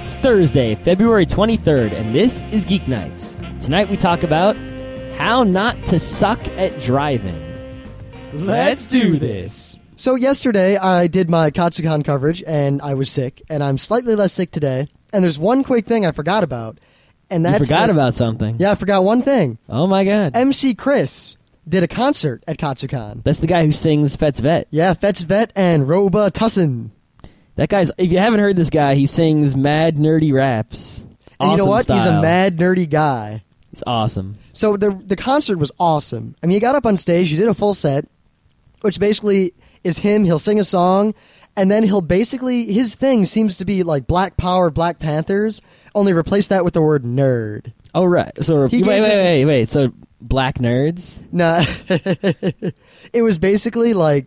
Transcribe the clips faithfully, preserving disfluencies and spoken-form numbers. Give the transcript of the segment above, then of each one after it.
It's Thursday, February twenty-third, and this is Geek Nights. Tonight we talk about how not to suck at driving. Let's do this. So yesterday I did my Katsucon coverage, and I was sick, and I'm slightly less sick today. And there's one quick thing I forgot about, and that's You forgot that, about something. Yeah, I forgot one thing. Oh my god. M C Chris did a concert at Katsucon. That's the guy who sings Fet's Vet. Yeah, Fet's Vet and Roba Tussin. That guy's, if you haven't heard this guy, he sings mad nerdy raps. And Awesome you know what? style. He's a mad nerdy guy. It's awesome. So the the concert was awesome. I mean, he got up on stage, he did a full set, which basically is him. He'll sing a song, and then he'll basically, his thing seems to be like Black Power, Black Panthers, only replace that with the word nerd. Oh, right. So, He wait, gave wait, this- wait, wait. So, black nerds? Nah. It was basically like,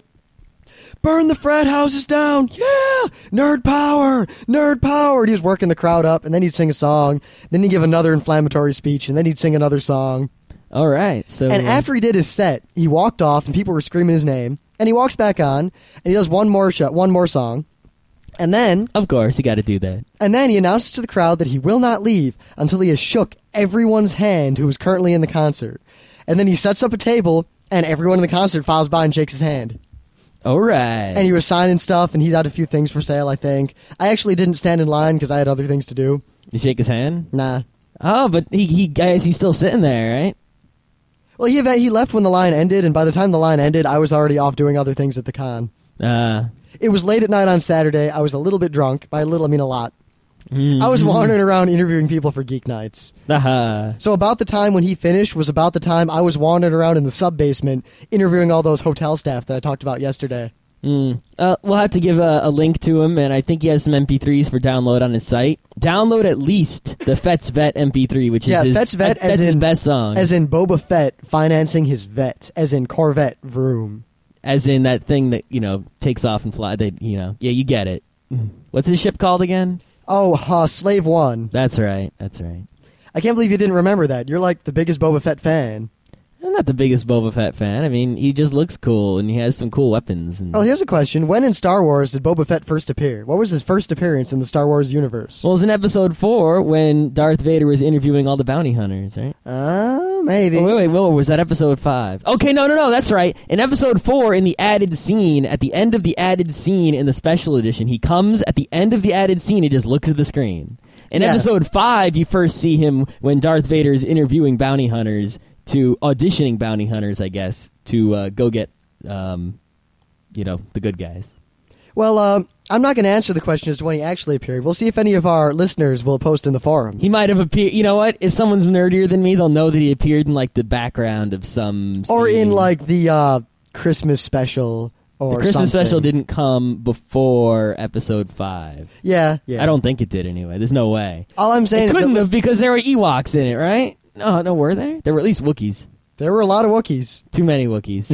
burn the frat houses down, yeah! Nerd power! Nerd power! And he was working the crowd up, and then he'd sing a song, then he'd give another inflammatory speech, and then he'd sing another song. All right. So, And after he did his set, he walked off, and people were screaming his name, and he walks back on, and he does one more sh- one more song, and then of course, you got to do that. and then he announces to the crowd that he will not leave until he has shook everyone's hand who is currently in the concert. And then he sets up a table, and everyone in the concert files by and shakes his hand. All right. And he was signing stuff, and he had a few things for sale, I think. I actually didn't stand in line because I had other things to do. You shake his hand? Nah. Oh, but he, he guys, he's still sitting there, right? Well, he he left when the line ended, and by the time the line ended, I was already off doing other things at the con. Uh, It was late at night on Saturday. I was a little bit drunk. By a little, I mean a lot. mm, I was wandering around interviewing people for Geek Nights. uh So about the time when he finished was about the time I was wandering around in the sub-basement interviewing all those hotel staff that I talked about yesterday. Mm. Uh, we'll have to give a, a link to him, and I think he has some M P threes for download on his site. Download at least the Fet's Vet M P three, which is Yeah, his, Fet's Vet that's as his in- best song. As in Boba Fett financing his vet, as in Corvette Vroom. As in that thing that, you know, takes off and fly. That, you know, yeah, you get it. What's his ship called again? Oh, uh, Slave One. That's right. That's right. I can't believe you didn't remember that. You're like the biggest Boba Fett fan. I'm not the biggest Boba Fett fan. I mean, he just looks cool, and he has some cool weapons. And Well, here's a question. When in Star Wars did Boba Fett first appear? What was his first appearance in the Star Wars universe? well, it was in episode four when Darth Vader was interviewing all the bounty hunters, right? Uh, maybe. Oh, wait, wait, wait, was that episode five? Okay, no, no, no, that's right. In episode four, in the added scene, at the end of the added scene in the special edition, he comes at the end of the added scene, he just looks at the screen. In Yeah. episode five, you first see him when Darth Vader is interviewing bounty hunters, to auditioning bounty hunters, I guess, to uh, go get, um, you know, the good guys. Well, um, I'm not going to answer the question as to when he actually appeared. We'll see if any of our listeners will post in the forum. He might have appeared. You know what? If someone's nerdier than me, they'll know that he appeared in like the background of some. Or scene. in, like, the uh, Christmas special or The Christmas something. special didn't come before episode five. Yeah, yeah. I don't think it did anyway. There's no way. All I'm saying It is couldn't that have because there were Ewoks in it, right? No, no, were there? There were at least Wookiees. there were a lot of Wookiees. Too many Wookiees.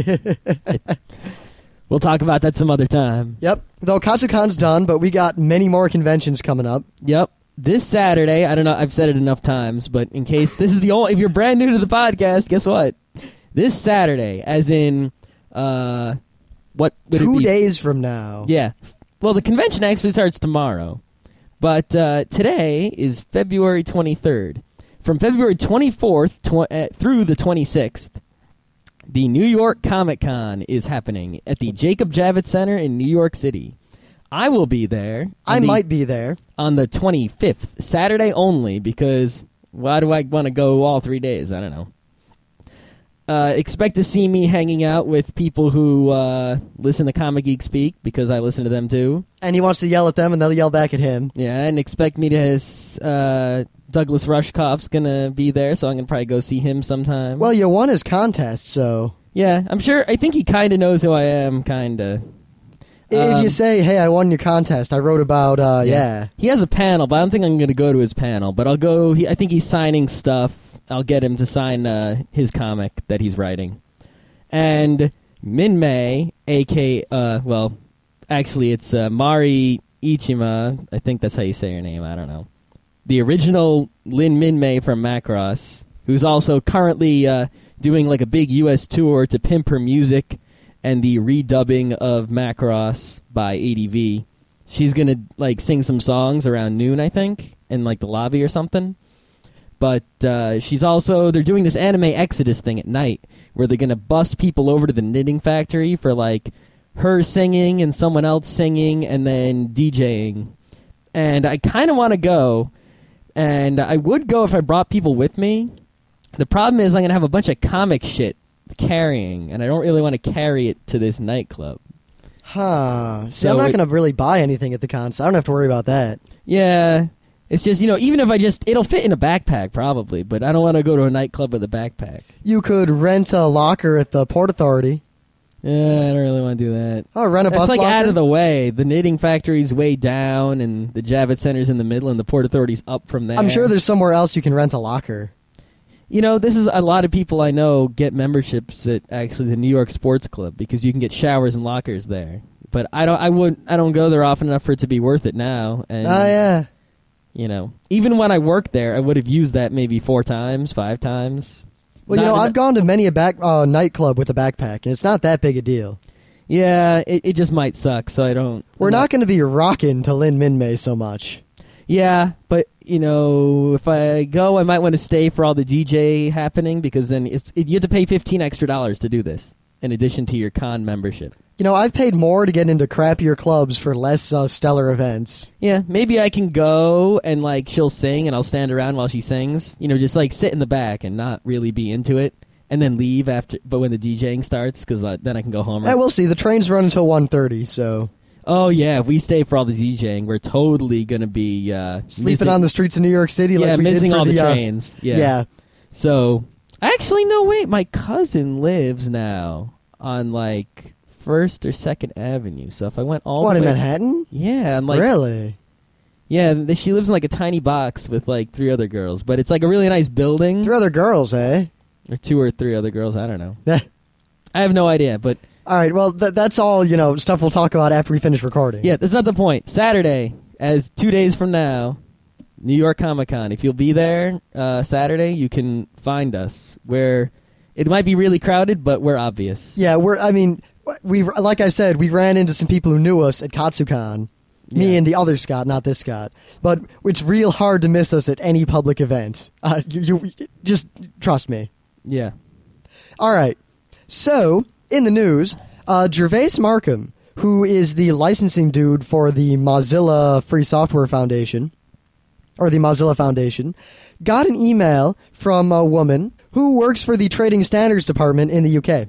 We'll talk about that some other time. Yep. Though Katsucon's done, but we got many more conventions coming up. Yep. This Saturday, I don't know, I've said it enough times, but in case this is the only, if you're brand new to the podcast, guess what? This Saturday, as in, uh, what would it Two be? days from now. Yeah. Well, the convention actually starts tomorrow. But uh, today is February twenty-third. From February twenty-fourth tw- uh, through the twenty-sixth, the New York Comic Con is happening at the Jacob Javits Center in New York City. I will be there. on I the- might be there. on the twenty-fifth, Saturday only, because why do I want to go all three days? I don't know. Uh, expect to see me hanging out with people who uh, listen to Comic Geek Speak, because I listen to them too. And he wants to yell at them, and they'll yell back at him. Yeah, and expect me to... Uh, Douglas Rushkoff's going to be there, so I'm going to probably go see him sometime. Well, you won his contest, so... Yeah, I'm sure... I think he kind of knows who I am, kind of. If Um, you say, hey, I won your contest, I wrote about, uh, yeah. He has a panel, but I don't think I'm going to go to his panel. But I'll go... He, I think he's signing stuff. I'll get him to sign uh, his comic that he's writing. And Min-Mei, a k a. Uh, well, actually, it's uh, Mari Ichima. I think that's how you say her name. I don't know. The original Lin Min-Mei from Macross, who's also currently uh, doing like a big U S tour to pimp her music and the redubbing of Macross by A D V. she's gonna like sing some songs around noon, I think, in like the lobby or something. But uh, she's also they're doing this anime Exodus thing at night where they're gonna bus people over to the knitting factory for like her singing and someone else singing and then DJing. And I kind of want to go, and I would go if I brought people with me. The problem is I'm gonna have a bunch of comic shit carrying, and I don't really want to carry it to this nightclub. Huh. See, So I'm not it- going to really buy anything at the concert. I don't have to worry about that. Yeah, it's just, you know, even if I just, it'll fit in a backpack probably, but I don't want to go to a nightclub with a backpack. You could rent a locker at the Port Authority. Yeah, I don't really want to do that. Oh, rent a It's bus like locker? out of the way. The knitting factory's way down, and the Javits Center's in the middle, and the Port Authority's up from there. I'm sure there's somewhere else you can rent a locker. You know, this is a lot of people I know get memberships at actually the New York Sports Club because you can get showers and lockers there. But I don't. I would. I don't go there often enough for it to be worth it now. And, Oh, yeah. You know, even when I worked there, I would have used that maybe four times, five times. Well, you Not know, in I've gone to many a back uh, nightclub with a backpack, and it's not that big a deal. Yeah, it, it just might suck, so I don't... We're I'm not going to be rocking to Lin Min May so much. Yeah, but, you know, if I go, I might want to stay for all the D J happening, because then it's it, you have to pay fifteen extra dollars to do this, in addition to your con membership. You know, I've paid more to get into crappier clubs for less uh, stellar events. Yeah, maybe I can go, and, like, she'll sing, and I'll stand around while she sings. You know, just, like, sit in the back and not really be into it. And then leave after, but when the DJing starts, because uh, then I can go home. Yeah, we'll see. The trains run until one thirty, so... Oh yeah, if we stay for all the DJing, we're totally gonna be uh, Sleeping missing, on the streets of New York City yeah, like we missing did for all the, the uh, trains. Yeah. yeah. So actually, no, wait. My cousin lives now on like First or Second Avenue. So if I went all What, the in way, Manhattan? yeah, I'm like, Really? yeah, th- she lives in like a tiny box with like three other girls, but it's like a really nice building, Three other girls, eh? or two or three other girls. I don't know. Eh. I have no idea, but All right, well, th- that's all, you know, stuff we'll talk about after we finish recording. yeah, that's not the point. Saturday, as two days from now, New York Comic Con. If you'll be there uh, Saturday, you can find us. Where it might be really crowded, but we're obvious. Yeah, we're, I mean, we like I said, we ran into some people who knew us at Katsucon. Me Yeah. and the other Scott, not this Scott. But it's real hard to miss us at any public event. Uh, you, you Just trust me. Yeah. All right. So, in the news, uh, Gervais Markham, who is the licensing dude for the Mozilla Free Software Foundation, or the Mozilla Foundation, got an email from a woman who works for the Trading Standards Department in the U K.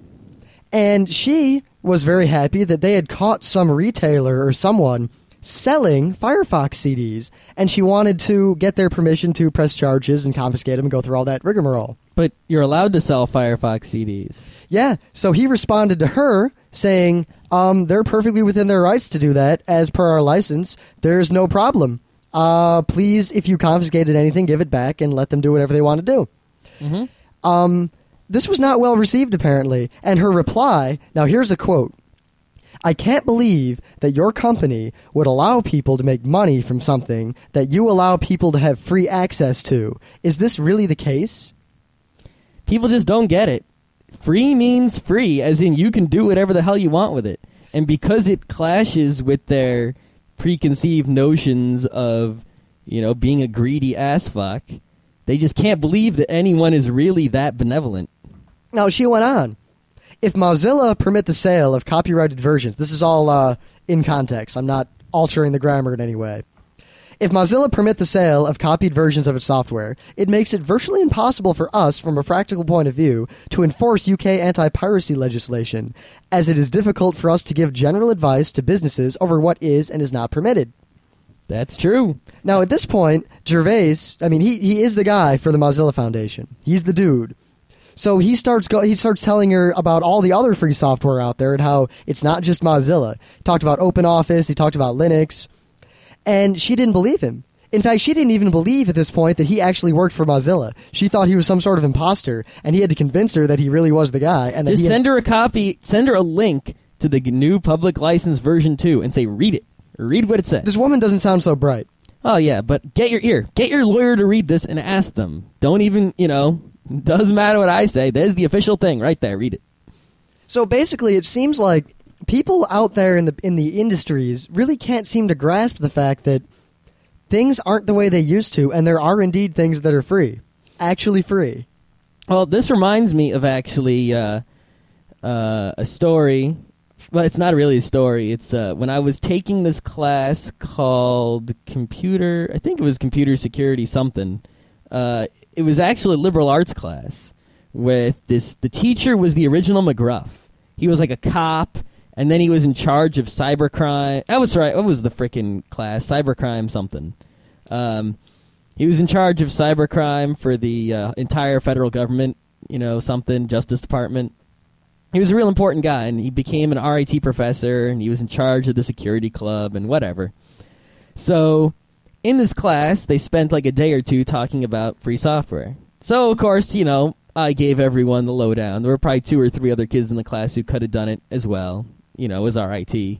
And she was very happy that they had caught some retailer or someone selling Firefox C Ds, and she wanted to get their permission to press charges and confiscate them and go through all that rigmarole. But you're allowed to sell Firefox C Ds. Yeah, so he responded to her saying, um, they're perfectly within their rights to do that. As per our license, there's no problem. Uh, please, if you confiscated anything, give it back and let them do whatever they want to do. Mm-hmm. Um, this was not well received, apparently. And her reply, now here's a quote. I can't believe that your company would allow people to make money from something that you allow people to have free access to. Is this really the case? People just don't get it. Free means free, as in you can do whatever the hell you want with it. And because it clashes with their preconceived notions of, you know, being a greedy ass fuck, they just can't believe that anyone is really that benevolent. Now, she went on. If Mozilla permit the sale of copyrighted versions, this is all uh, in context. I'm not altering the grammar in any way. If Mozilla permit the sale of copied versions of its software, it makes it virtually impossible for us, from a practical point of view, to enforce U K anti-piracy legislation, as it is difficult for us to give general advice to businesses over what is and is not permitted. That's true. Now, at this point, Gervais, I mean, he, he is the guy for the Mozilla Foundation. He's the dude. So he starts go, he starts telling her about all the other free software out there and how it's not just Mozilla. He talked about OpenOffice. He talked about Linux. And she didn't believe him. In fact, she didn't even believe at this point that he actually worked for Mozilla. She thought he was some sort of imposter, and he had to convince her that he really was the guy. And that Just he had- send her a copy, send her a link to the new public license version two and say, read it. Read what it says. This woman doesn't sound so bright. Oh, yeah, but get your ear. Get your lawyer to read this and ask them. Don't even, you know, doesn't matter what I say. There's the official thing right there. Read it. So basically, it seems like people out there in the in the industries really can't seem to grasp the fact that things aren't the way they used to, and there are indeed things that are free, actually free. Well, this reminds me of actually uh, uh, a story. Well, it's not really a story. It's uh, when I was taking this class called computer. I think it was computer security something. Uh, it was actually a liberal arts class with this. The teacher was the original McGruff. He was like a cop, and then he was in charge of cybercrime. That was right. What was the frickin' class? Cybercrime something. Um, he was in charge of cybercrime for the uh, entire federal government. You know, something Justice Department. He was a real important guy, and he became an R I T professor, and he was in charge of the security club and whatever. So, in this class, they spent like a day or two talking about free software. So, of course, you know, I gave everyone the lowdown. There were probably two or three other kids in the class who could have done it as well. You know, it was R I T.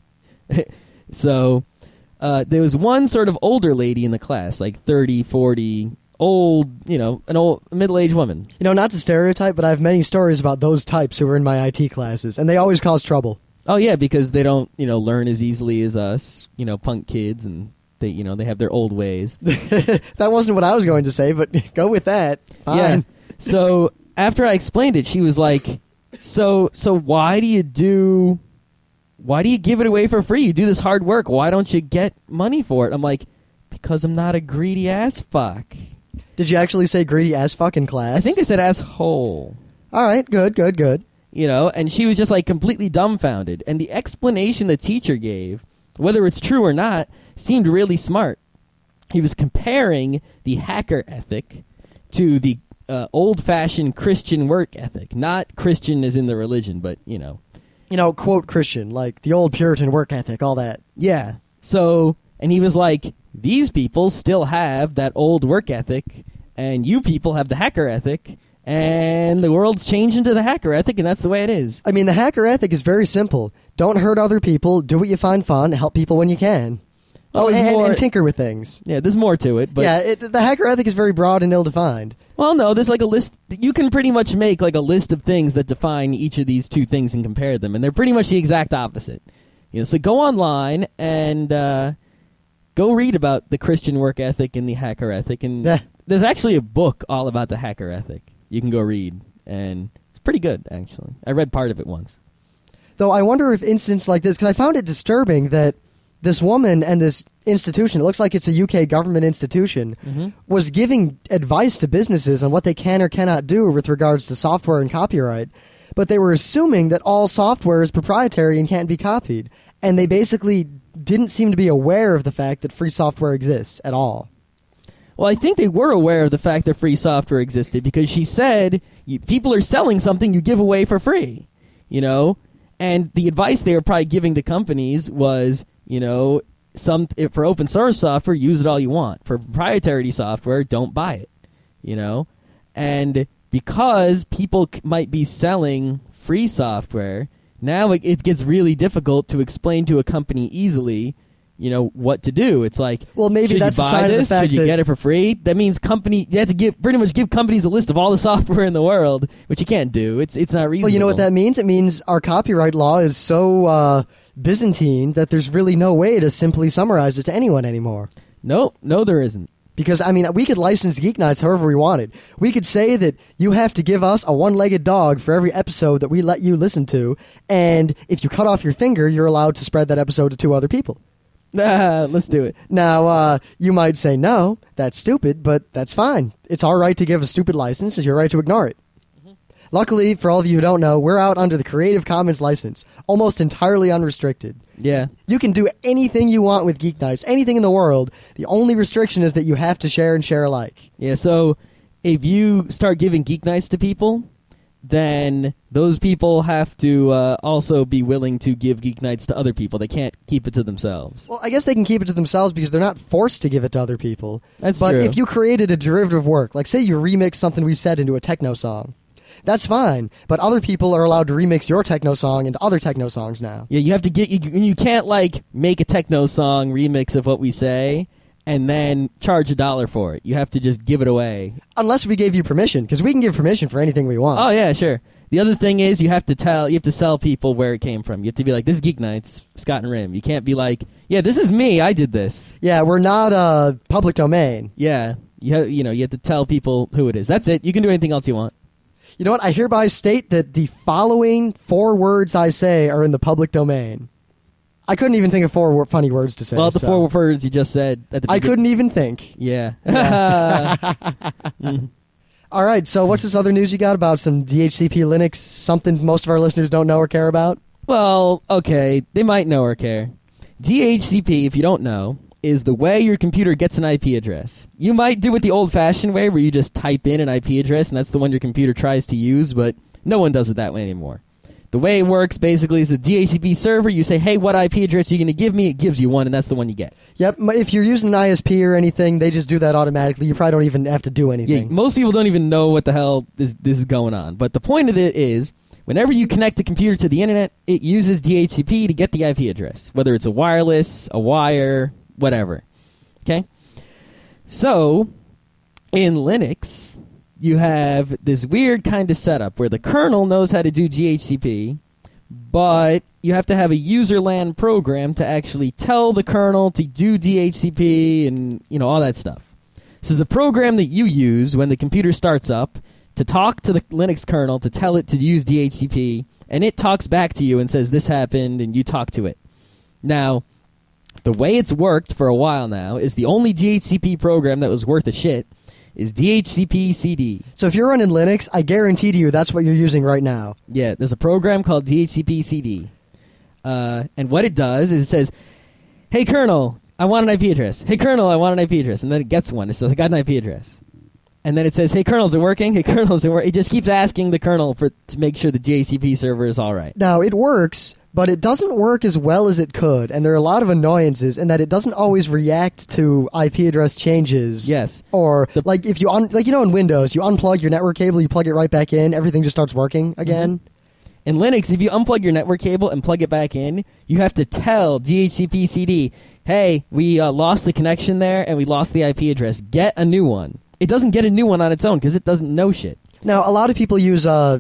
So, uh, there was one sort of older lady in the class, like thirty, forty, old, you know, an old middle-aged woman. You know, not to stereotype, but I have many stories about those types who were in my I T classes, and they always cause trouble. Oh, yeah, because they don't, you know, learn as easily as us, you know, punk kids, and they, you know, they have their old ways. That wasn't what I was going to say, but go with that. Fine. Yeah. So after I explained it, she was like, so so why do you do, why do you give it away for free? You do this hard work. Why don't you get money for it? I'm like, because I'm not a greedy ass fuck. Did you actually say greedy ass fuck in class? I think I said asshole. All right, good, good, good. You know, and she was just like completely dumbfounded. And the explanation the teacher gave, whether it's true or not, seemed really smart. He was comparing the hacker ethic to the uh, old-fashioned Christian work ethic. Not Christian as in the religion, but, you know. You know, quote Christian, like the old Puritan work ethic, all that. Yeah. So, and he was like, these people still have that old work ethic, and you people have the hacker ethic, and the world's changing to the hacker ethic, and that's the way it is. I mean, the hacker ethic is very simple. Don't hurt other people, do what you find fun, help people when you can. Well, oh, and, more, and tinker with things. Yeah, there's more to it. But yeah, it, the hacker ethic is very broad and ill-defined. Well, no, there's like a list. You can pretty much make like a list of things that define each of these two things and compare them, and they're pretty much the exact opposite. You know, so go online and uh, go read about the Christian work ethic and the hacker ethic, and yeah. There's actually a book all about the hacker ethic. You can go read, and it's pretty good, actually. I read part of it once. Though I wonder if incidents like this, because I found it disturbing that this woman and this institution, it looks like it's a U K government institution, mm-hmm. was giving advice to businesses on what they can or cannot do with regards to software and copyright. But they were assuming that all software is proprietary and can't be copied. And they basically didn't seem to be aware of the fact that free software exists at all. Well, I think they were aware of the fact that free software existed because she said, people are selling something you give away for free, you know? And the advice they were probably giving to companies was, you know, some if for open source software, use it all you want. For proprietary software, don't buy it, you know? And because people c- might be selling free software, now it, it gets really difficult to explain to a company easily, you know, what to do. It's like, well, maybe should that's you a buy sign this? of the fact should you that get it for free? That means company you have to give pretty much give companies a list of all the software in the world, which you can't do. It's it's not reasonable. Well, you know what that means? It means our copyright law is so uh, Byzantine that there's really no way to simply summarize it to anyone anymore. No, no, there isn't. Because, I mean, we could license Geek Nights however we wanted. We could say that you have to give us a one-legged dog for every episode that we let you listen to, and if you cut off your finger, you're allowed to spread that episode to two other people. Ah, let's do it. Now, uh, you might say, no, that's stupid, but that's fine. It's our right to give a stupid license. It's your right to ignore it. Mm-hmm. Luckily, for all of you who don't know, we're out under the Creative Commons license, almost entirely unrestricted. Yeah. You can do anything you want with Geek Nights, anything in the world. The only restriction is that you have to share and share alike. Yeah, so if you start giving Geek Nights to people, then those people have to uh, also be willing to give Geek Nights to other people. They can't keep it to themselves. Well, I guess they can keep it to themselves because they're not forced to give it to other people. That's but true. If you created a derivative work, like say you remix something we said into a techno song, that's fine. But other people are allowed to remix your techno song into other techno songs now. Yeah, you have to get you. You can't like make a techno song remix of what we say and then charge a dollar for it. You have to just give it away. Unless we gave you permission, because we can give permission for anything we want. Oh, yeah, sure. The other thing is you have to tell, you have to sell people where it came from. You have to be like, this is Geek Nights, Scott and Rim. You can't be like, yeah, this is me, I did this. Yeah, we're not uh, public domain. Yeah, you have, you know, you have to tell people who it is. That's it. You can do anything else you want. You know what? I hereby state that the following four words I say are in the public domain. I couldn't even think of four wo- funny words to say. Well, the so. four words you just said at the I beginning. couldn't even think. Yeah. Yeah. Mm. All right, so what's this other news you got about some D H C P Linux, something most of our listeners don't know or care about? Well, okay, they might know or care. D H C P, if you don't know, is the way your computer gets an I P address. You might do it the old-fashioned way where you just type in an I P address and that's the one your computer tries to use, but no one does it that way anymore. The way it works basically is a D H C P server. You say, hey, what I P address are you going to give me? It gives you one, and that's the one you get. Yep, m- if you're using an I S P or anything, they just do that automatically. You probably don't even have to do Yeah, anything. most people don't even know what the hell this, this is going on. But the point of it is, whenever you connect a computer to the internet, it uses D H C P to get the I P address, whether it's a wireless, a wire, whatever. Okay? So, in Linux, you have this weird kind of setup where the kernel knows how to do D H C P, but you have to have a userland program to actually tell the kernel to do D H C P and, you know, all that stuff. So the program that you use when the computer starts up to talk to the Linux kernel to tell it to use D H C P, and it talks back to you and says this happened, and you talk to it. Now, the way it's worked for a while now is the only D H C P program that was worth a shit is D H C P C D. So if you're running Linux, I guarantee to you that's what you're using right now. Yeah, there's a program called D H C P C D. Uh, and what it does is it says, hey, kernel, I want an I P address. Hey, kernel, I want an I P address. And then it gets one. It says, I got an I P address. And then it says, hey, kernel, is it working? Hey, kernel, is it working? It just keeps asking the kernel for to make sure the D H C P server is all right. Now, it works, but it doesn't work as well as it could, and there are a lot of annoyances in that it doesn't always react to I P address changes. Yes. Or, The- like, if you, un- like, you know, in Windows, you unplug your network cable, you plug it right back in, everything just starts working again. In Linux, if you unplug your network cable and plug it back in, you have to tell D H C P C D, hey, we uh, lost the connection there and we lost the I P address. Get a new one. It doesn't get a new one on its own because it doesn't know shit. Now, a lot of people use uh,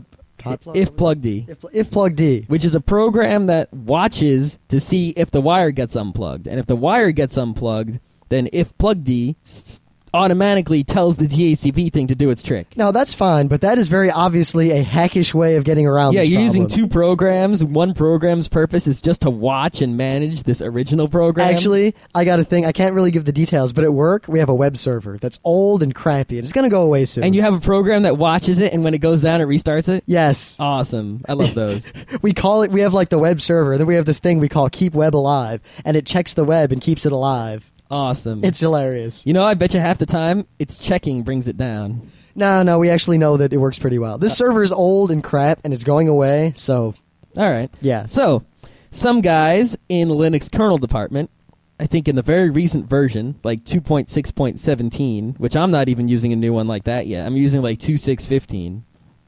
If plug D, if, if plug D. which is a program that watches to see if the wire gets unplugged. And if the wire gets unplugged, then if plug D s- automatically tells the D H C P thing to do its trick. Now, that's fine, but that is very obviously a hackish way of getting around Yeah, this you're problem. using two programs. One program's purpose is just to watch and manage this original program. Actually, I got a thing. I can't really give the details, but at work, we have a web server that's old and crappy, and it's going to go away soon. And you have a program that watches it, and when it goes down, it restarts it? Yes. Awesome. I love those. We call it, we have like the web server, and then we have this thing we call Keep Web Alive, and it checks the web and keeps it alive. Awesome. It's hilarious. You know, I bet you half the time, it's checking brings it down. No, no, we actually know that it works pretty well. This server is old and crap, and it's going away, so, All right. yeah. So, some guys in the Linux kernel department, I think in the very recent version, like two point six point seventeen, which I'm not even using a new one like that yet. I'm using like two point six fifteen,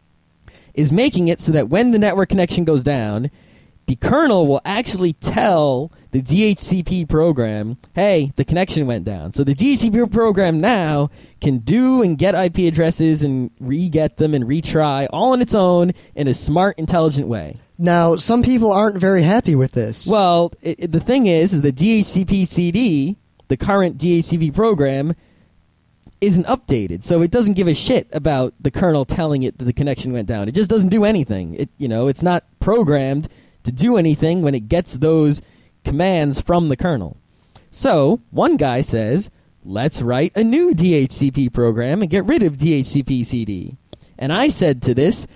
is making it so that when the network connection goes down, the kernel will actually tell the D H C P program, hey, the connection went down. So the D H C P program now can do and get I P addresses and re-get them and retry all on its own in a smart, intelligent way. Now, some people aren't very happy with this. Well, it, it- the thing is, is the D H C P C D, the current D H C P program, isn't updated, so it doesn't give a shit about the kernel telling it that the connection went down. It just doesn't do anything. It, you know, it's not programmed to do anything when it gets those commands from the kernel. So one guy says, let's write a new D H C P program and get rid of D H C P C D. And I said to this,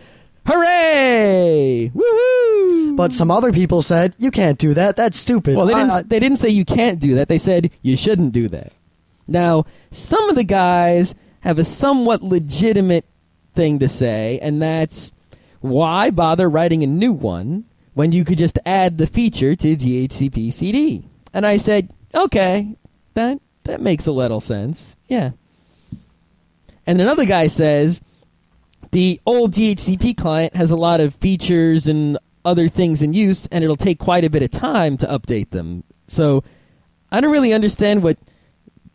hooray! Woohoo! But some other people said, you can't do that, that's stupid. Well, they didn't, I- I- they didn't say you can't do that. They said you shouldn't do that. Now, some of the guys have a somewhat legitimate thing to say, and that's why bother writing a new one when you could just add the feature to D H C P C D? And I said, okay, that that makes a little sense. Yeah. And another guy says, the old D H C P client has a lot of features and other things in use, and it'll take quite a bit of time to update them. So I don't really understand what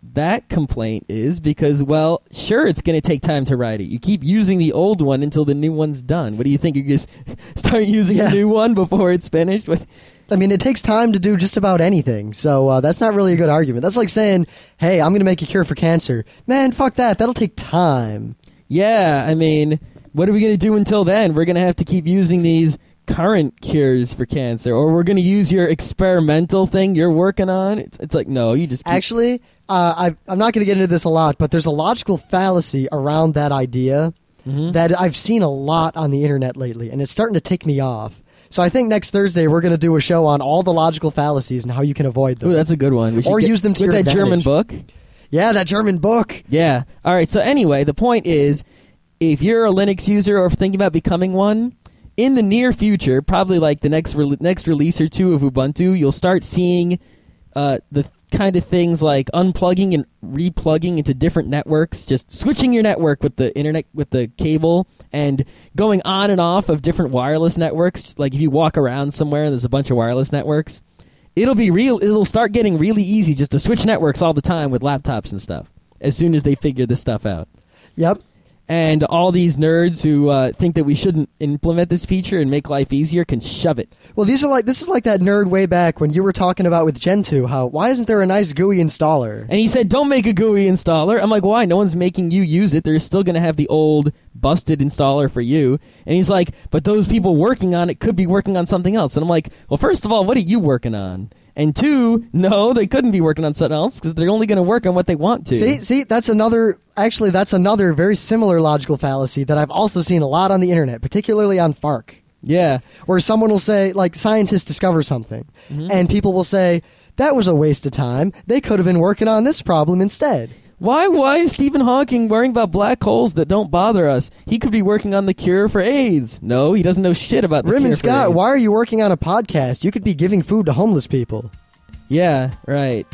that complaint is because, well, sure, it's going to take time to write it. You keep using the old one until the new one's done. What do you think? You just start using Yeah. a new one before it's finished? What? I mean, it takes time to do just about anything, so uh, that's not really a good argument. That's like saying, hey, I'm going to make a cure for cancer. Man, fuck that. That'll take time. Yeah, I mean, what are we going to do until then? We're going to have to keep using these current cures for cancer, or we're going to use your experimental thing you're working on. It's, it's like, no, you just keep... Actually, uh, I, I'm not going to get into this a lot, but there's a logical fallacy around that idea Mhm. that I've seen a lot on the internet lately, and it's starting to tick me off. So I think next Thursday we're going to do a show on all the logical fallacies and how you can avoid them. Ooh, that's a good one. We should Or get- use them to with your that German advantage. book. Yeah, that German book. Yeah. All right. So anyway, the point is, if you're a Linux user or thinking about becoming one, in the near future, probably like the next re- next release or two of Ubuntu, you'll start seeing uh, the kind of things like unplugging and replugging into different networks, just switching your network with the internet, with the cable, and going on and off of different wireless networks. Like if you walk around somewhere and there's a bunch of wireless networks, it'll be real. It'll start getting really easy just to switch networks all the time with laptops and stuff as soon as they figure this stuff out. Yep. And all these nerds who uh, think that we shouldn't implement this feature and make life easier can shove it. Well, these are like this is like that nerd way back when you were talking about with Gentoo how why isn't there a nice G U I installer? And he said, don't make a G U I installer. I'm like, why? No one's making you use it. They're still going to have the old busted installer for you. And he's like, but those people working on it could be working on something else. And I'm like, well, first of all, what are you working on? And two, no, they couldn't be working on something else because they're only going to work on what they want to. See, see, that's another. Actually, that's another very similar logical fallacy that I've also seen a lot on the internet, particularly on Fark, Yeah. where someone will say, like, scientists discover something, Mm-hmm. and people will say that was a waste of time. They could have been working on this problem instead. Why why is Stephen Hawking worrying about black holes that don't bother us? He could be working on the cure for AIDS. No, he doesn't know shit about the cure Raymond for Scott, AIDS. why are you working on a podcast? You could be giving food to homeless people. Yeah, right.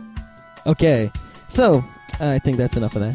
Okay. So, I think that's enough of that.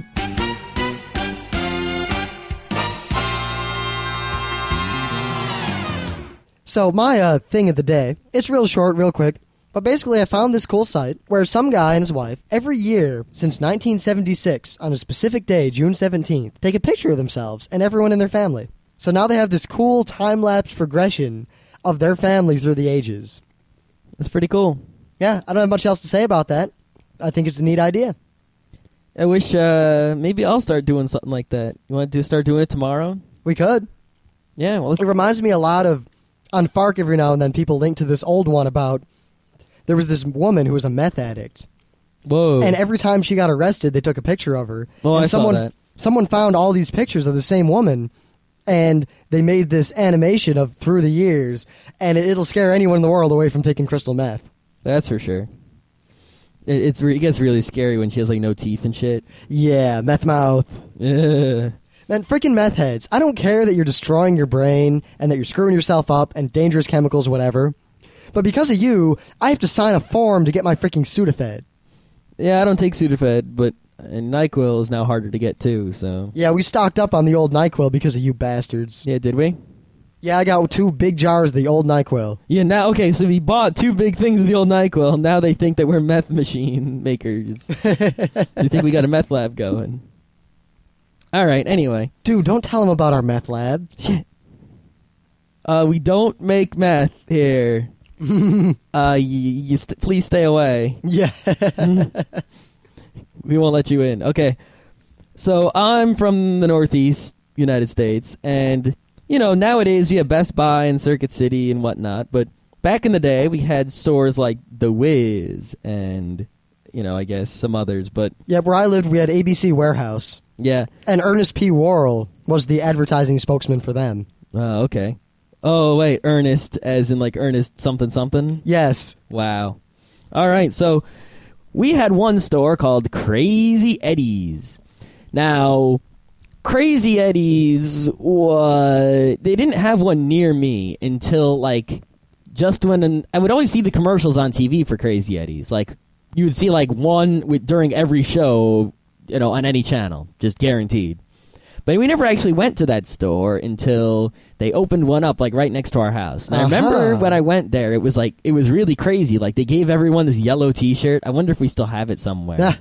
So my uh, thing of the day, it's real short, real quick, but basically I found this cool site where some guy and his wife, every year since nineteen seventy-six, on a specific day, June seventeenth, take a picture of themselves and everyone in their family. So now they have this cool time-lapse progression of their family through the ages. That's pretty cool. Yeah, I don't have much else to say about that. I think it's a neat idea. I wish uh, maybe I'll start doing something like that. You want to do, start doing it tomorrow? We could. Yeah, well, let's It reminds me a lot of, on Fark every now and then, people link to this old one about, there was this woman who was a meth addict. whoa. And every time she got arrested, they took a picture of her. Oh, and I saw someone, that. Someone found all these pictures of the same woman, and they made this animation of through the years, and it, it'll scare anyone in the world away from taking crystal meth. That's for sure. It, it's re- it gets really scary when she has like no teeth and shit. Yeah, meth mouth. Ugh. Man, freaking meth heads. I don't care that you're destroying your brain and that you're screwing yourself up and dangerous chemicals, whatever. But because of you, I have to sign a form to get my freaking Sudafed. Yeah, I don't take Sudafed, but and NyQuil is now harder to get too. So Yeah, we stocked up on the old NyQuil because of you bastards. yeah, did we? Yeah, I got two big jars of the old NyQuil. Yeah, now, okay, so we bought two big things of the old NyQuil. Now they think that we're meth machine makers. They think we got a meth lab going. All right, anyway. Dude, don't tell them about our meth lab. Shit. Uh, we don't make meth here. uh, you, you st- please stay away. Yeah. We won't let you in. Okay. So I'm from the Northeast United States, and, you know, nowadays we have Best Buy and Circuit City and whatnot, but back in the day we had stores like The Wiz and, you know, I guess some others, but Yeah, where I lived, we had A B C Warehouse. yeah. And Ernest P. Worrell was the advertising spokesman for them. Oh, okay. Oh, wait, Ernest, as in like Ernest something something? Yes. Wow. All right, so we had one store called Crazy Eddie's. Now, Crazy Eddie's, uh, they didn't have one near me until, like, just when... An, I would always see the commercials on T V for Crazy Eddie's. Like, you would see, like, one with, during every show, you know, on any channel, just guaranteed. But we never actually went to that store until they opened one up, like, right next to our house. And I remember Uh-huh. when I went there, it was, like, it was really crazy. Like, they gave everyone this yellow T-shirt. I wonder if we still have it somewhere. Ah.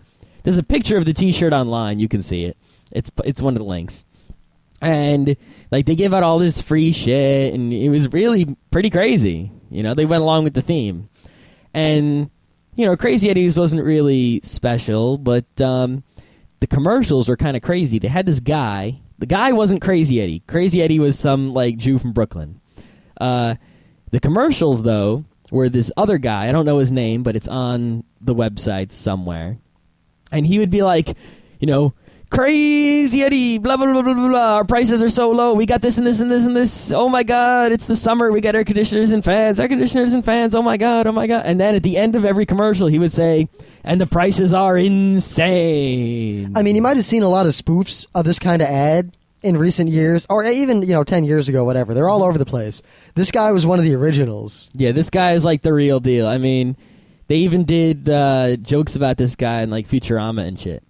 There's a picture of the T-shirt online. You can see it. It's it's one of the links. And like they give out all this free shit, and it was really pretty crazy. You know, they went along with the theme. And, you know, Crazy Eddie's wasn't really special, but um, the commercials were kind of crazy. They had this guy. The guy wasn't Crazy Eddie. Crazy Eddie was some, like, Jew from Brooklyn. Uh, the commercials, though, were this other guy. I don't know his name, but it's on the website somewhere. And he would be like, you know, Crazy Eddie, blah, blah, blah, blah, blah, blah. Our prices are so low. We got this and this and this and this. Oh, my God. It's the summer. We got air conditioners and fans. Air conditioners and fans. Oh, my God. Oh, my God. And then at the end of every commercial, he would say, and the prices are insane. I mean, you might have seen a lot of spoofs of this kind of ad in recent years, or even, you know, ten years ago, whatever. They're all over the place. This guy was one of the originals. Yeah, this guy is like the real deal. I mean, they even did uh, jokes about this guy in, like, Futurama and shit.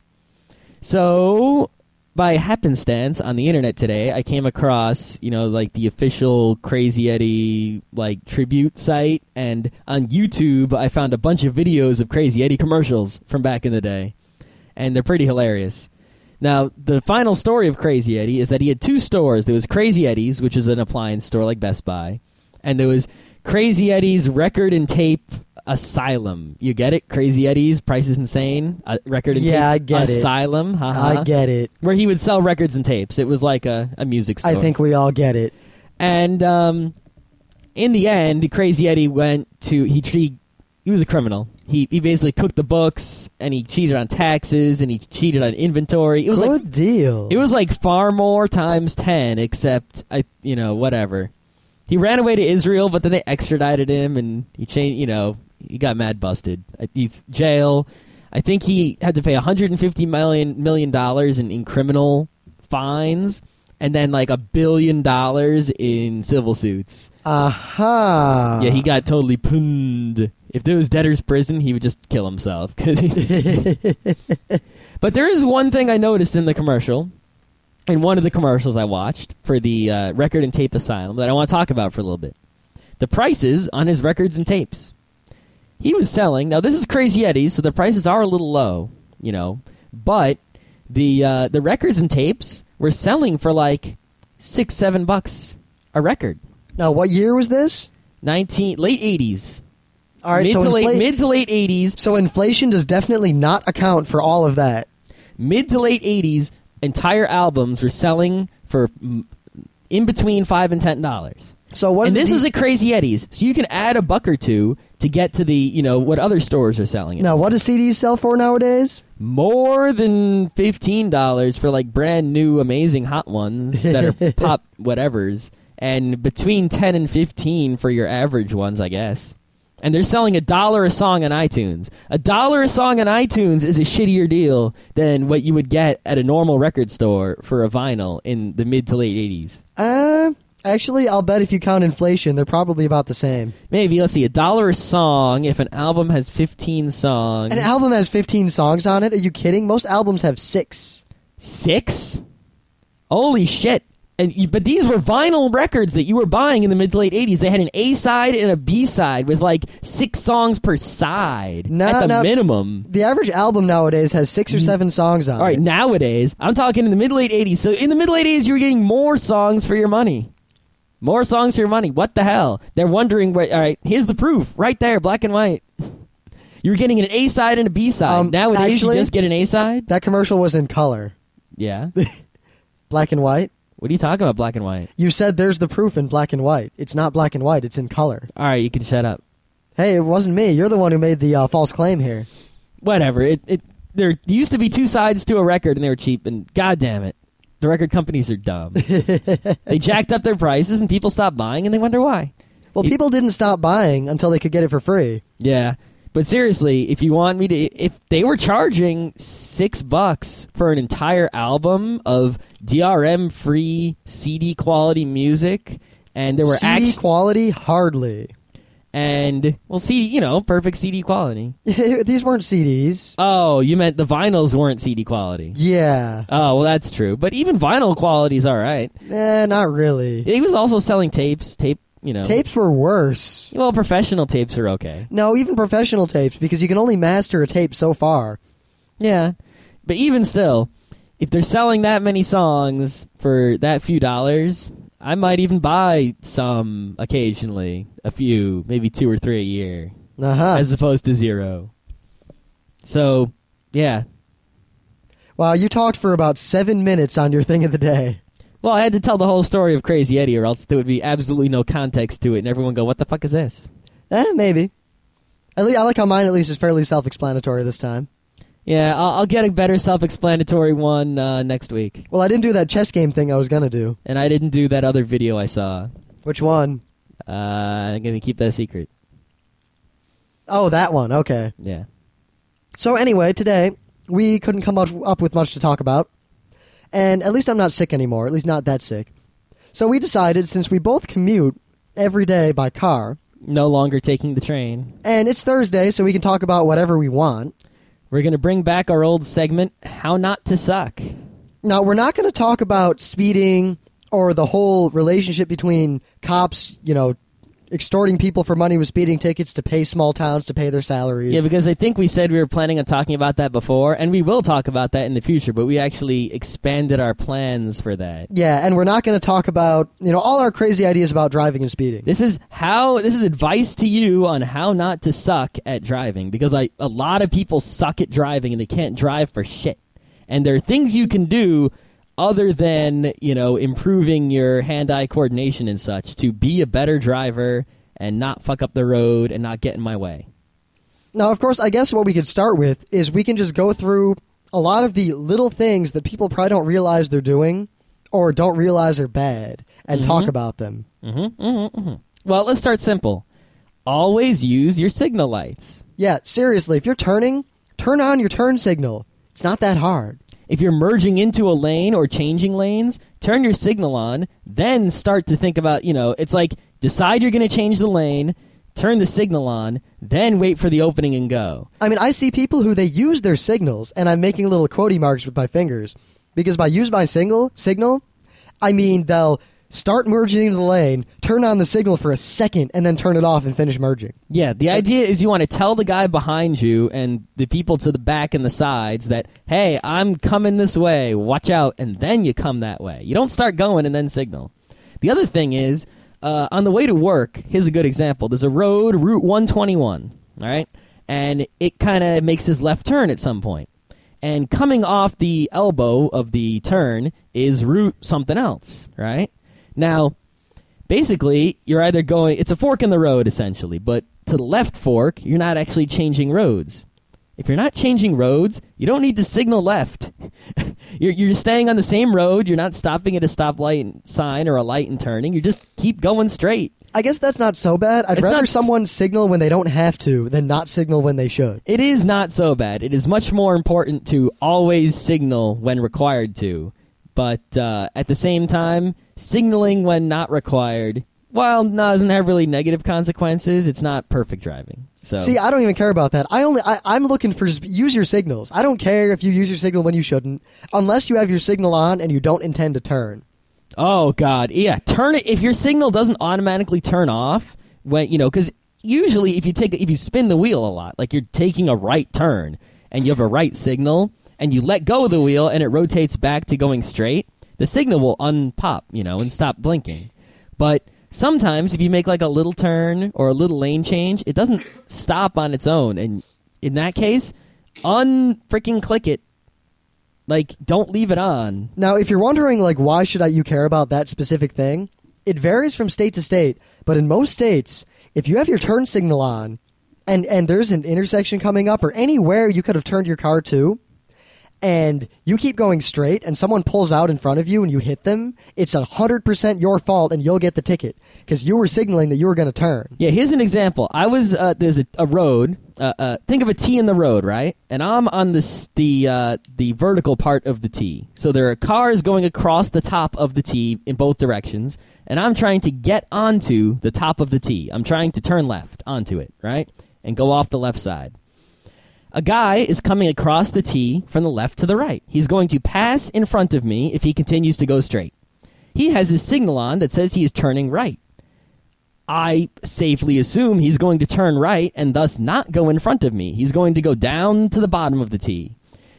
So, by happenstance on the internet today, I came across, you know, like the official Crazy Eddie, like, tribute site. And on YouTube, I found a bunch of videos of Crazy Eddie commercials from back in the day. And they're pretty hilarious. Now, the final story of Crazy Eddie is that he had two stores. There was Crazy Eddie's, which is an appliance store like Best Buy. And there was Crazy Eddie's Record and Tape Asylum. You get it? Crazy Eddie's Price is Insane. Uh, record and yeah, Tape I get Asylum. it. Ha-ha. I get it. Where he would sell records and tapes. It was like a, a music store. I think we all get it. And um, in the end, Crazy Eddie went to... He, he, he was a criminal. He he basically cooked the books, and he cheated on taxes, and he cheated on inventory. It was Good like, deal. It was like far more times ten, except, I you know, whatever. He ran away to Israel, but then they extradited him, and he changed, you know... He got mad busted. He's jail. I think he had to pay one hundred fifty million million dollars in, in criminal fines, and then like a billion dollars in civil suits. Aha! Yeah, he got totally punned. If there was debtor's prison, he would just kill himself. Cause he But there is one thing I noticed in the commercial, in one of the commercials I watched for the uh, Record and Tape Asylum that I want to talk about for a little bit. The prices on his records and tapes. He was selling, now this is Crazy Eddie's, so the prices are a little low, you know, but the uh, the records and tapes were selling for like six, seven bucks a record. Now, what year was this? Nineteen late eighties. All right, mid so to late infla- mid to late eighties. So inflation does definitely not account for all of that. Mid to late eighties, entire albums were selling for mm, in between five and ten dollars. So what? And this the- is at Crazy Eddie's, so you can add a buck or two to get to the, you know, what other stores are selling it. Now, what do C Ds sell for nowadays? More than fifteen dollars for like brand new, amazing hot ones that are pop whatevers, and between ten and fifteen for your average ones, I guess. And they're selling a dollar a song on iTunes. A dollar a song on iTunes is a shittier deal than what you would get at a normal record store for a vinyl in the mid to late eighties. Uh, actually, I'll bet if you count inflation, they're probably about the same. Maybe, let's see, a dollar a song if an album has fifteen songs. An album has fifteen songs on it? Are you kidding? Most albums have six. Six? Holy shit. And you, but these were vinyl records that you were buying in the mid to late eighties. They had an A side and a B side with like six songs per side Nah, at the nah. minimum. The average album nowadays has six or seven songs on All right, it. nowadays, I'm talking in the mid to late eighties. So in the mid to late eighties, you were getting more songs for your money. More songs for your money. What the hell? They're wondering where. All right, here's the proof right there, black and white. You were getting an A side and a B side. Um, nowadays, actually- you just get an A side. That commercial was in color. Yeah. Black and white. What are you talking about, black and white? You said there's the proof in black and white. It's not black and white. It's in color. All right, you can shut up. Hey, it wasn't me. You're the one who made the uh, false claim here. Whatever. It it there used to be two sides to a record, and they were cheap. And god damn it, the record companies are dumb. They jacked up their prices, and people stopped buying, and they wonder why. Well, It- people didn't stop buying until they could get it for free. Yeah, but seriously, if you want me to, if they were charging six bucks for an entire album of D R M free C D quality music, and there were C D act- quality, hardly. and well, C D, you know, perfect C D quality. These weren't C Ds. Oh, you meant the vinyls weren't C D quality. Yeah. Oh, well, that's true. But even vinyl quality's all right. Eh, not really. He was also selling tapes. Tape, you know. Tapes were worse. Well, professional tapes are okay. No, even professional tapes, because you can only master a tape so far. Yeah, but even still, if they're selling that many songs for that few dollars, I might even buy some occasionally, a few, maybe two or three a year, Uh-huh. as opposed to zero. So, yeah. Wow, you talked for about seven minutes on your thing of the day. Well, I had to tell the whole story of Crazy Eddie, or else there would be absolutely no context to it, and everyone would go, what the fuck is this? Eh, maybe. At least, I like how mine at least is fairly self-explanatory this time. Yeah, I'll, I'll get a better self-explanatory one uh, next week. Well, I didn't do that chess game thing I was going to do. And I didn't do that other video I saw. Which one? Uh, I'm going to keep that a secret. Oh, that one. Okay. Yeah. So anyway, today, we couldn't come up, up with much to talk about. And at least I'm not sick anymore, at least not that sick. So we decided, since we both commute every day by car, No longer taking the train. and it's Thursday, so we can talk about whatever we want. We're going to bring back our old segment, How Not to Suck. Now, we're not going to talk about speeding or the whole relationship between cops, you know, extorting people for money with speeding tickets to pay small towns to pay their salaries. Yeah, because I think we said we were planning on talking about that before, and we will talk about that in the future, but we actually expanded our plans for that. Yeah, and we're not going to talk about, you know, all our crazy ideas about driving and speeding. This is how this is advice to you on how not to suck at driving, because I a lot of people suck at driving and they can't drive for shit. And there are things you can do other than, you know, improving your hand-eye coordination and such to be a better driver and not fuck up the road and not get in my way. Now, of course, I guess what we could start with is we can just go through a lot of the little things that people probably don't realize they're doing or don't realize are bad and Mm-hmm. talk about them. Mm-hmm, mm-hmm, mm-hmm. Well, let's start simple. Always use your signal lights. Yeah, seriously, if you're turning, turn on your turn signal. It's not that hard. If you're merging into a lane or changing lanes, turn your signal on, then start to think about, you know, it's like decide you're going to change the lane, turn the signal on, then wait for the opening and go. I mean, I see people who they use their signals, and I'm making little quotey marks with my fingers, because by use my single signal, I mean they'll start merging into the lane, turn on the signal for a second, and then turn it off and finish merging. Yeah, the idea is you want to tell the guy behind you and the people to the back and the sides that, hey, I'm coming this way, watch out, and then you come that way. You don't start going and then signal. The other thing is, uh, on the way to work, here's a good example. There's a road, Route one twenty-one, all right? And it kind of makes this left turn at some point. And coming off the elbow of the turn is Route something else, right? Now, basically, you're either going, it's a fork in the road, essentially, but to the left fork, you're not actually changing roads. If you're not changing roads, you don't need to signal left. you're, you're staying on the same road, you're not stopping at a stoplight sign or a light and turning, you just keep going straight. I guess that's not so bad. I'd It's rather not s- someone signal when they don't have to than not signal when they should. It is not so bad. It is much more important to always signal when required to. But uh, at the same time, signaling when not required, while no, doesn't have really negative consequences, it's not perfect driving. So See, I don't even care about that. I only, I, I'm looking for just use your signals. I don't care if you use your signal when you shouldn't, unless you have your signal on and you don't intend to turn. Oh God, yeah. Turn it if your signal doesn't automatically turn off when you know, because usually if you take if you spin the wheel a lot, like you're taking a right turn and you have a right signal and you let go of the wheel and it rotates back to going straight, the signal will unpop, you know, and stop blinking. But sometimes if you make like a little turn or a little lane change, it doesn't stop on its own, and in that case, un-freaking click it. Like, don't leave it on. Now, if you're wondering, like, why should I, you care about that specific thing, it varies from state to state, but in most states, if you have your turn signal on, and, and there's an intersection coming up, or anywhere you could have turned your car to, and you keep going straight, and someone pulls out in front of you and you hit them, it's one hundred percent your fault, and you'll get the ticket, because you were signaling that you were going to turn. Yeah, here's an example. I was uh, there's a, a road. Uh, uh, think of a T in the road, right? And I'm on this the uh, the vertical part of the T. So there are cars going across the top of the T in both directions, and I'm trying to get onto the top of the T. I'm trying to turn left onto it, right, and go off the left side. A guy is coming across the T from the left to the right. He's going to pass in front of me if he continues to go straight. He has his signal on that says he is turning right. I safely assume he's going to turn right and thus not go in front of me. He's going to go down to the bottom of the T.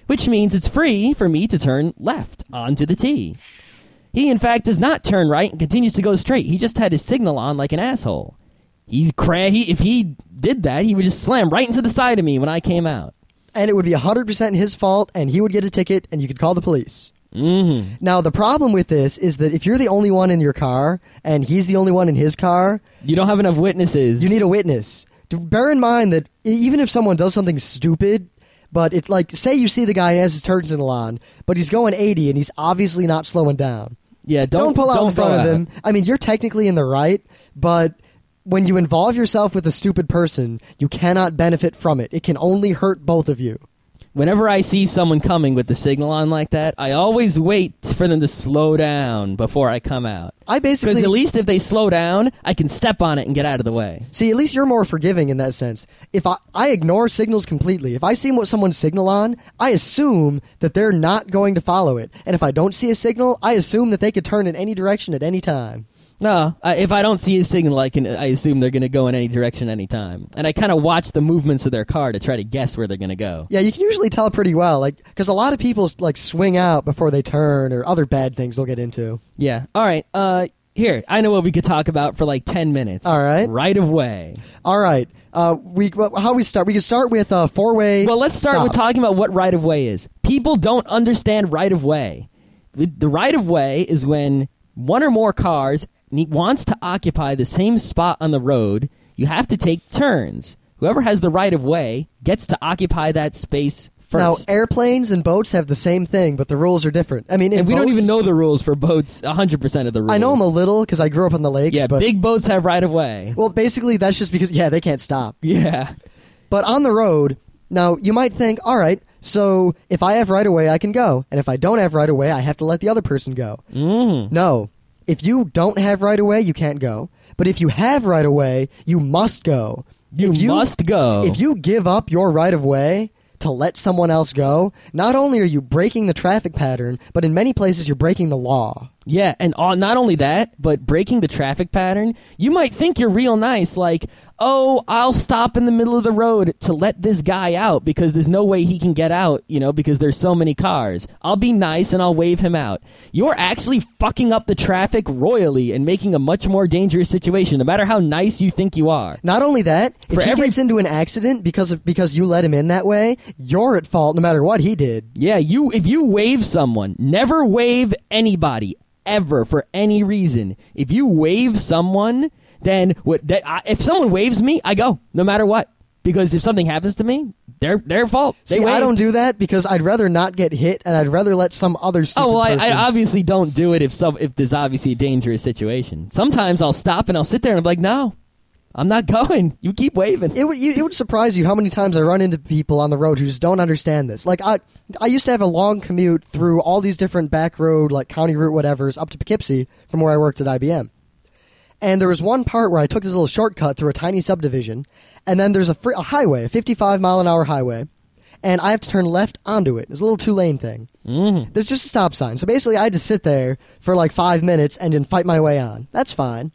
which means it's free for me to turn left onto the T. He, in fact, does not turn right and continues to go straight. He just had his signal on like an asshole. He's cra- he, if he did that, he would just slam right into the side of me when I came out. And it would be one hundred percent his fault, and he would get a ticket, and you could call the police. Mm-hmm. Now, the problem with this is that if you're the only one in your car, and he's the only one in his car... You don't have enough witnesses. You need a witness. Bear in mind that even if someone does something stupid... But it's like, say you see the guy and has his turn signal on, but he's going eighty, and he's obviously not slowing down. Yeah, don't, don't pull out don't in front of out. him. I mean, you're technically in the right, but when you involve yourself with a stupid person, you cannot benefit from it. It can only hurt both of you. Whenever I see someone coming with the signal on like that, I always wait for them to slow down before I come out. I basically... Because at least if they slow down, I can step on it and get out of the way. See, at least you're more forgiving in that sense. If I, I ignore signals completely. If I see what someone's signal on, I assume that they're not going to follow it. And if I don't see a signal, I assume that they could turn in any direction at any time. No, I, if I don't see a signal, I can. I assume they're going to go in any direction anytime. And I kind of watch the movements of their car to try to guess where they're going to go. Yeah, you can usually tell pretty well, like because a lot of people like swing out before they turn, or other bad things they'll get into. Yeah. All right. Uh, here, I know what we could talk about for like ten minutes. All right. Right of way. All right. Uh, we well, how we start? We can start with a uh, four way. Well, let's start stop. with talking about what right of way is. People don't understand right of way. The, the right of way is when one or more cars wants to occupy the same spot on the road. You have to take turns. Whoever has the right of way gets to occupy that space first. Now, airplanes and boats have the same thing, but the rules are different. I mean, in and we boats, don't even know the rules for boats. one hundred percent of the rules. I know them a little because I grew up on the lakes. Yeah, but, big boats have right of way. Well, basically, that's just because yeah, they can't stop. Yeah, but on the road, now you might think, all right, so if I have right of way, I can go, and if I don't have right of way, I have to let the other person go. Mm. No. If you don't have right of way, you can't go. But if you have right of way, you must go. You, if you must go. If you give up your right of way to let someone else go, not only are you breaking the traffic pattern, but in many places you're breaking the law. Yeah, and uh, not only that, but breaking the traffic pattern, you might think you're real nice, like, oh, I'll stop in the middle of the road to let this guy out because there's no way he can get out, you know, because there's so many cars. I'll be nice and I'll wave him out. You're actually fucking up the traffic royally and making a much more dangerous situation, no matter how nice you think you are. Not only that, if For he every- gets into an accident because of, because you let him in that way, you're at fault no matter what he did. Yeah, you if you wave someone, never wave anybody, ever, for any reason. If you wave someone, then what? That, I, if someone waves me, I go, no matter what. Because if something happens to me, they're their fault. They See, wave. I don't do that because I'd rather not get hit, and I'd rather let some other stupid Oh well, I, person... I obviously don't do it if some if there's obviously a dangerous situation. Sometimes I'll stop and I'll sit there and I'm like, no, I'm not going. You keep waving. It would you, it would surprise you how many times I run into people on the road who just don't understand this. Like I I used to have a long commute through all these different back road, like county route whatevers, up to Poughkeepsie from where I worked at I B M. And there was one part where I took this little shortcut through a tiny subdivision, and then there's a, free, a highway, a fifty-five mile an hour highway, and I have to turn left onto it. It's a little two-lane thing. Mm-hmm. There's just a stop sign. So basically I had to sit there for like five minutes and then fight my way on. That's fine.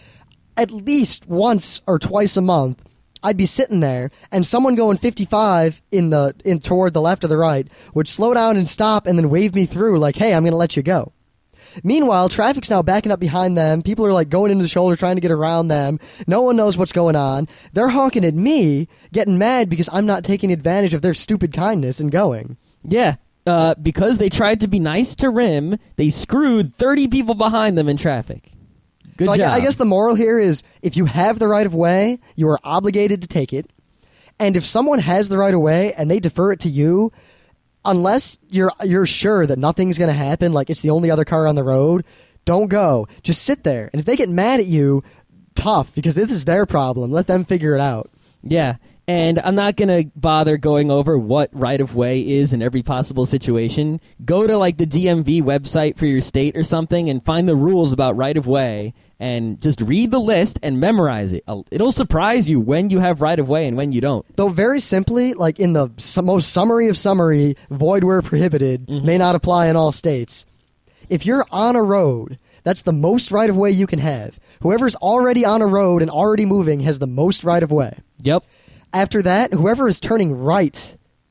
At least once or twice a month, I'd be sitting there, and someone going fifty-five in the in toward the left or the right would slow down and stop and then wave me through like, hey, I'm going to let you go. Meanwhile, traffic's now backing up behind them. People are like going into the shoulder trying to get around them. No one knows what's going on. They're honking at me, getting mad because I'm not taking advantage of their stupid kindness and going. Yeah, uh, because they tried to be nice to Rim, they screwed thirty people behind them in traffic. Good so I, job. I guess the moral here is if you have the right of way, you are obligated to take it. And if someone has the right of way and they defer it to you, unless you're you're sure that nothing's going to happen, like it's the only other car on the road, don't go. Just sit there. And if they get mad at you, tough, because this is their problem. Let them figure it out. Yeah, and I'm not going to bother going over what right-of-way is in every possible situation. Go to, like, the D M V website for your state or something and find the rules about right-of-way and just read the list and memorize it. It'll surprise you when you have right-of-way and when you don't. Though very simply, like in the su- most summary of summary, void where prohibited Mm-hmm. may not apply in all states. If you're on a road, that's the most right-of-way you can have. Whoever's already on a road and already moving has the most right-of-way. Yep. After that, whoever is turning right,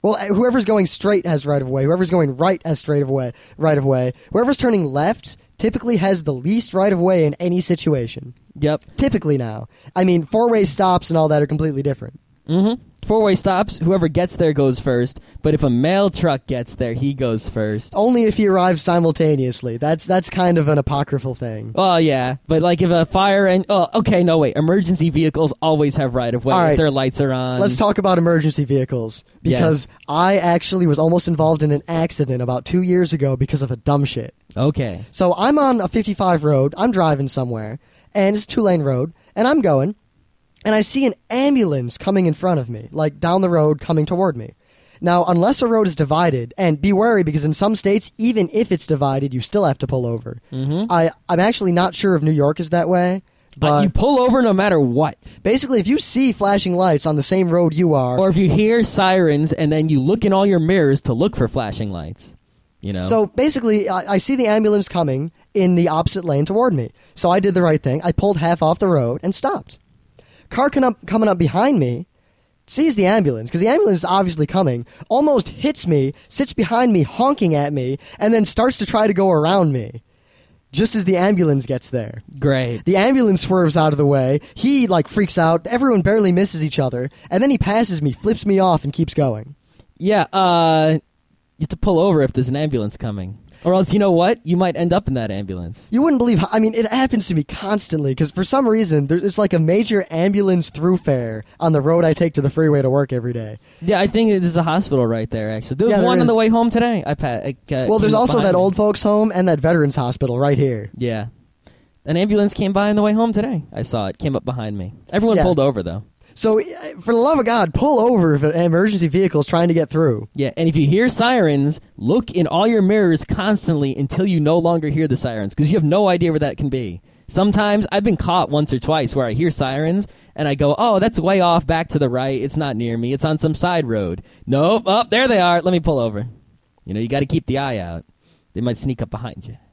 Well, whoever's going straight has right of way. Whoever's going right has straight of way, right of way. Whoever's turning left typically has the least right of way in any situation. Yep. Typically now. I mean, four-way stops and all that are completely different. Mm-hmm. Four-way stops, whoever gets there goes first. But if a mail truck gets there, he goes first. Only if he arrives simultaneously. That's that's kind of an apocryphal thing. Oh, yeah. But, like, if a fire and... Oh, okay, no, wait. Emergency vehicles always have right-of-way All right. if their lights are on. Let's talk about emergency vehicles. Because Yes. I actually was almost involved in an accident about two years ago because of a dumb shit. Okay. So I'm on a fifty-five road. I'm driving somewhere. And it's a two-lane road. And I'm going. And I see an ambulance coming in front of me, like down the road coming toward me. Now, unless a road is divided, and be wary because in some states, even if it's divided, you still have to pull over. Mm-hmm. I, I'm actually not sure if New York is that way. But Uh, you pull over no matter what. basically, if you see flashing lights on the same road you are, Or if you hear sirens and then you look in all your mirrors to look for flashing lights. You know? so basically, I, I see the ambulance coming in the opposite lane toward me. So I did the right thing. I pulled half off the road and stopped. Car con- up, coming up behind me sees the ambulance, because the ambulance is obviously coming, almost hits me, sits behind me honking at me, and then starts to try to go around me. Just as the ambulance gets there. Great. The ambulance swerves out of the way. He, like, freaks out. Everyone barely misses each other. And then he passes me, flips me off, and keeps going. Yeah, uh, you have to pull over if there's an ambulance coming. Or else, you know what? You might end up in that ambulance. You wouldn't believe how, I mean, it happens to me constantly, because for some reason, there, it's like a major ambulance throughfare on the road I take to the freeway to work every day. Yeah, I think there's a hospital right there, actually. There was Yeah, there one on is. the way home today. I pa- I, uh, Well, there's came up also behind that me. old folks' home and that veterans hospital right here. Yeah. An ambulance came by on the way home today. I saw it. Came up behind me. Everyone Yeah. pulled over, though. So, uh, for the love of God, pull over if an emergency vehicle is trying to get through. Yeah, and if you hear sirens, look in all your mirrors constantly until you no longer hear the sirens, because you have no idea where that can be. Sometimes, I've been caught once or twice where I hear sirens, and I go, oh, that's way off, back to the right, it's not near me, it's on some side road. Nope, oh, there they are, let me pull over. You know, you got to keep the eye out. They might sneak up behind you.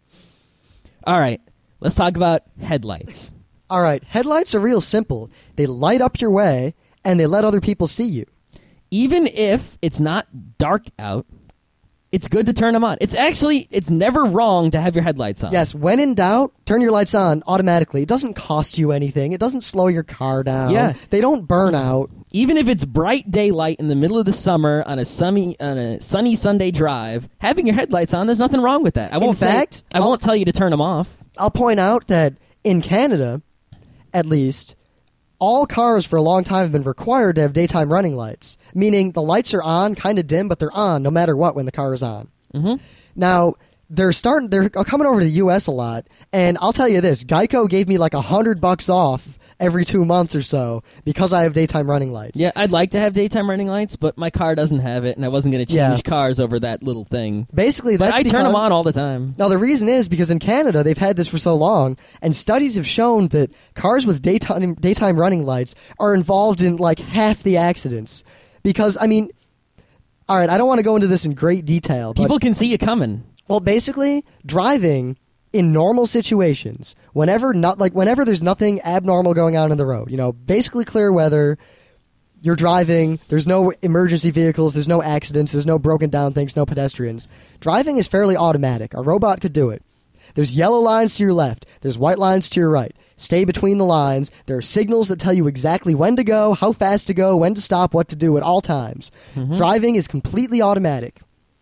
All right, let's talk about headlights. All right, headlights are real simple. They light up your way, and they let other people see you. Even if it's not dark out, it's good to turn them on. It's actually, it's never wrong to have your headlights on. Yes, when in doubt, turn your lights on automatically. It doesn't cost you anything. It doesn't slow your car down. Yeah. They don't burn out. Even if it's bright daylight in the middle of the summer on a sunny on a sunny Sunday drive, having your headlights on, there's nothing wrong with that. I won't say- fact, I I'll- won't tell you to turn them off. I'll point out that in Canada, at least, all cars for a long time have been required to have daytime running lights, meaning the lights are on, kind of dim, but they're on no matter what when the car is on. Mm-hmm. Now, they're starting. They're coming over to the U S a lot, and I'll tell you this: Geico gave me like a hundred bucks off every two months or so because I have daytime running lights. Yeah, I'd like to have daytime running lights, but my car doesn't have it, and I wasn't going to change Yeah. cars over that little thing. Basically, But that's I because, turn them on all the time. Now, the reason is because in Canada, they've had this for so long, and studies have shown that cars with daytime, daytime running lights are involved in like half the accidents. Because, I mean, all right, I don't want to go into this in great detail, but, People can see you coming. well, basically, driving in normal situations, whenever not like whenever there's nothing abnormal going on in the road, you know, basically clear weather, you're driving, there's no emergency vehicles, there's no accidents, there's no broken down things, no pedestrians. Driving is fairly automatic. A robot could do it. There's yellow lines to your left, there's white lines to your right. Stay between the lines. There are signals that tell you exactly when to go, how fast to go, when to stop, what to do at all times. Mm-hmm. Driving is completely automatic.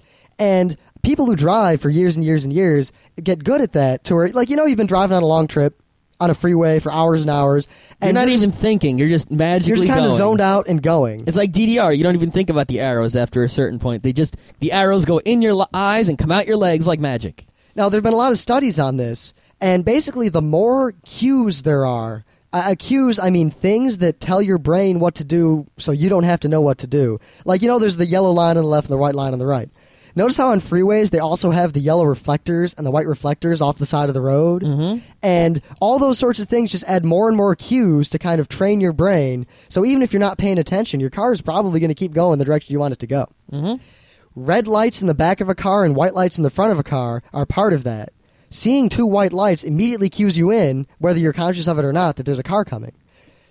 And people who drive for years and years and years get good at that to where, like, you know, you've been driving on a long trip on a freeway for hours and hours. You're And not you're even thinking. You're just magically You're just kind of going. zoned out and going. It's like D D R. You don't even think about the arrows after a certain point. They just, the arrows go in your l- eyes and come out your legs like magic. Now, there have been a lot of studies on this, and basically the more cues there are, uh, cues, I mean things that tell your brain what to do so you don't have to know what to do. Like, you know, there's the yellow line on the left and the white line on the right. Notice how on freeways they also have the yellow reflectors and the white reflectors off the side of the road? Mm-hmm. And all those sorts of things just add more and more cues to kind of train your brain. So even if you're not paying attention, your car is probably going to keep going the direction you want it to go. Mm-hmm. Red lights in the back of a car and white lights in the front of a car are part of that. Seeing two white lights immediately cues you in, whether you're conscious of it or not, that there's a car coming.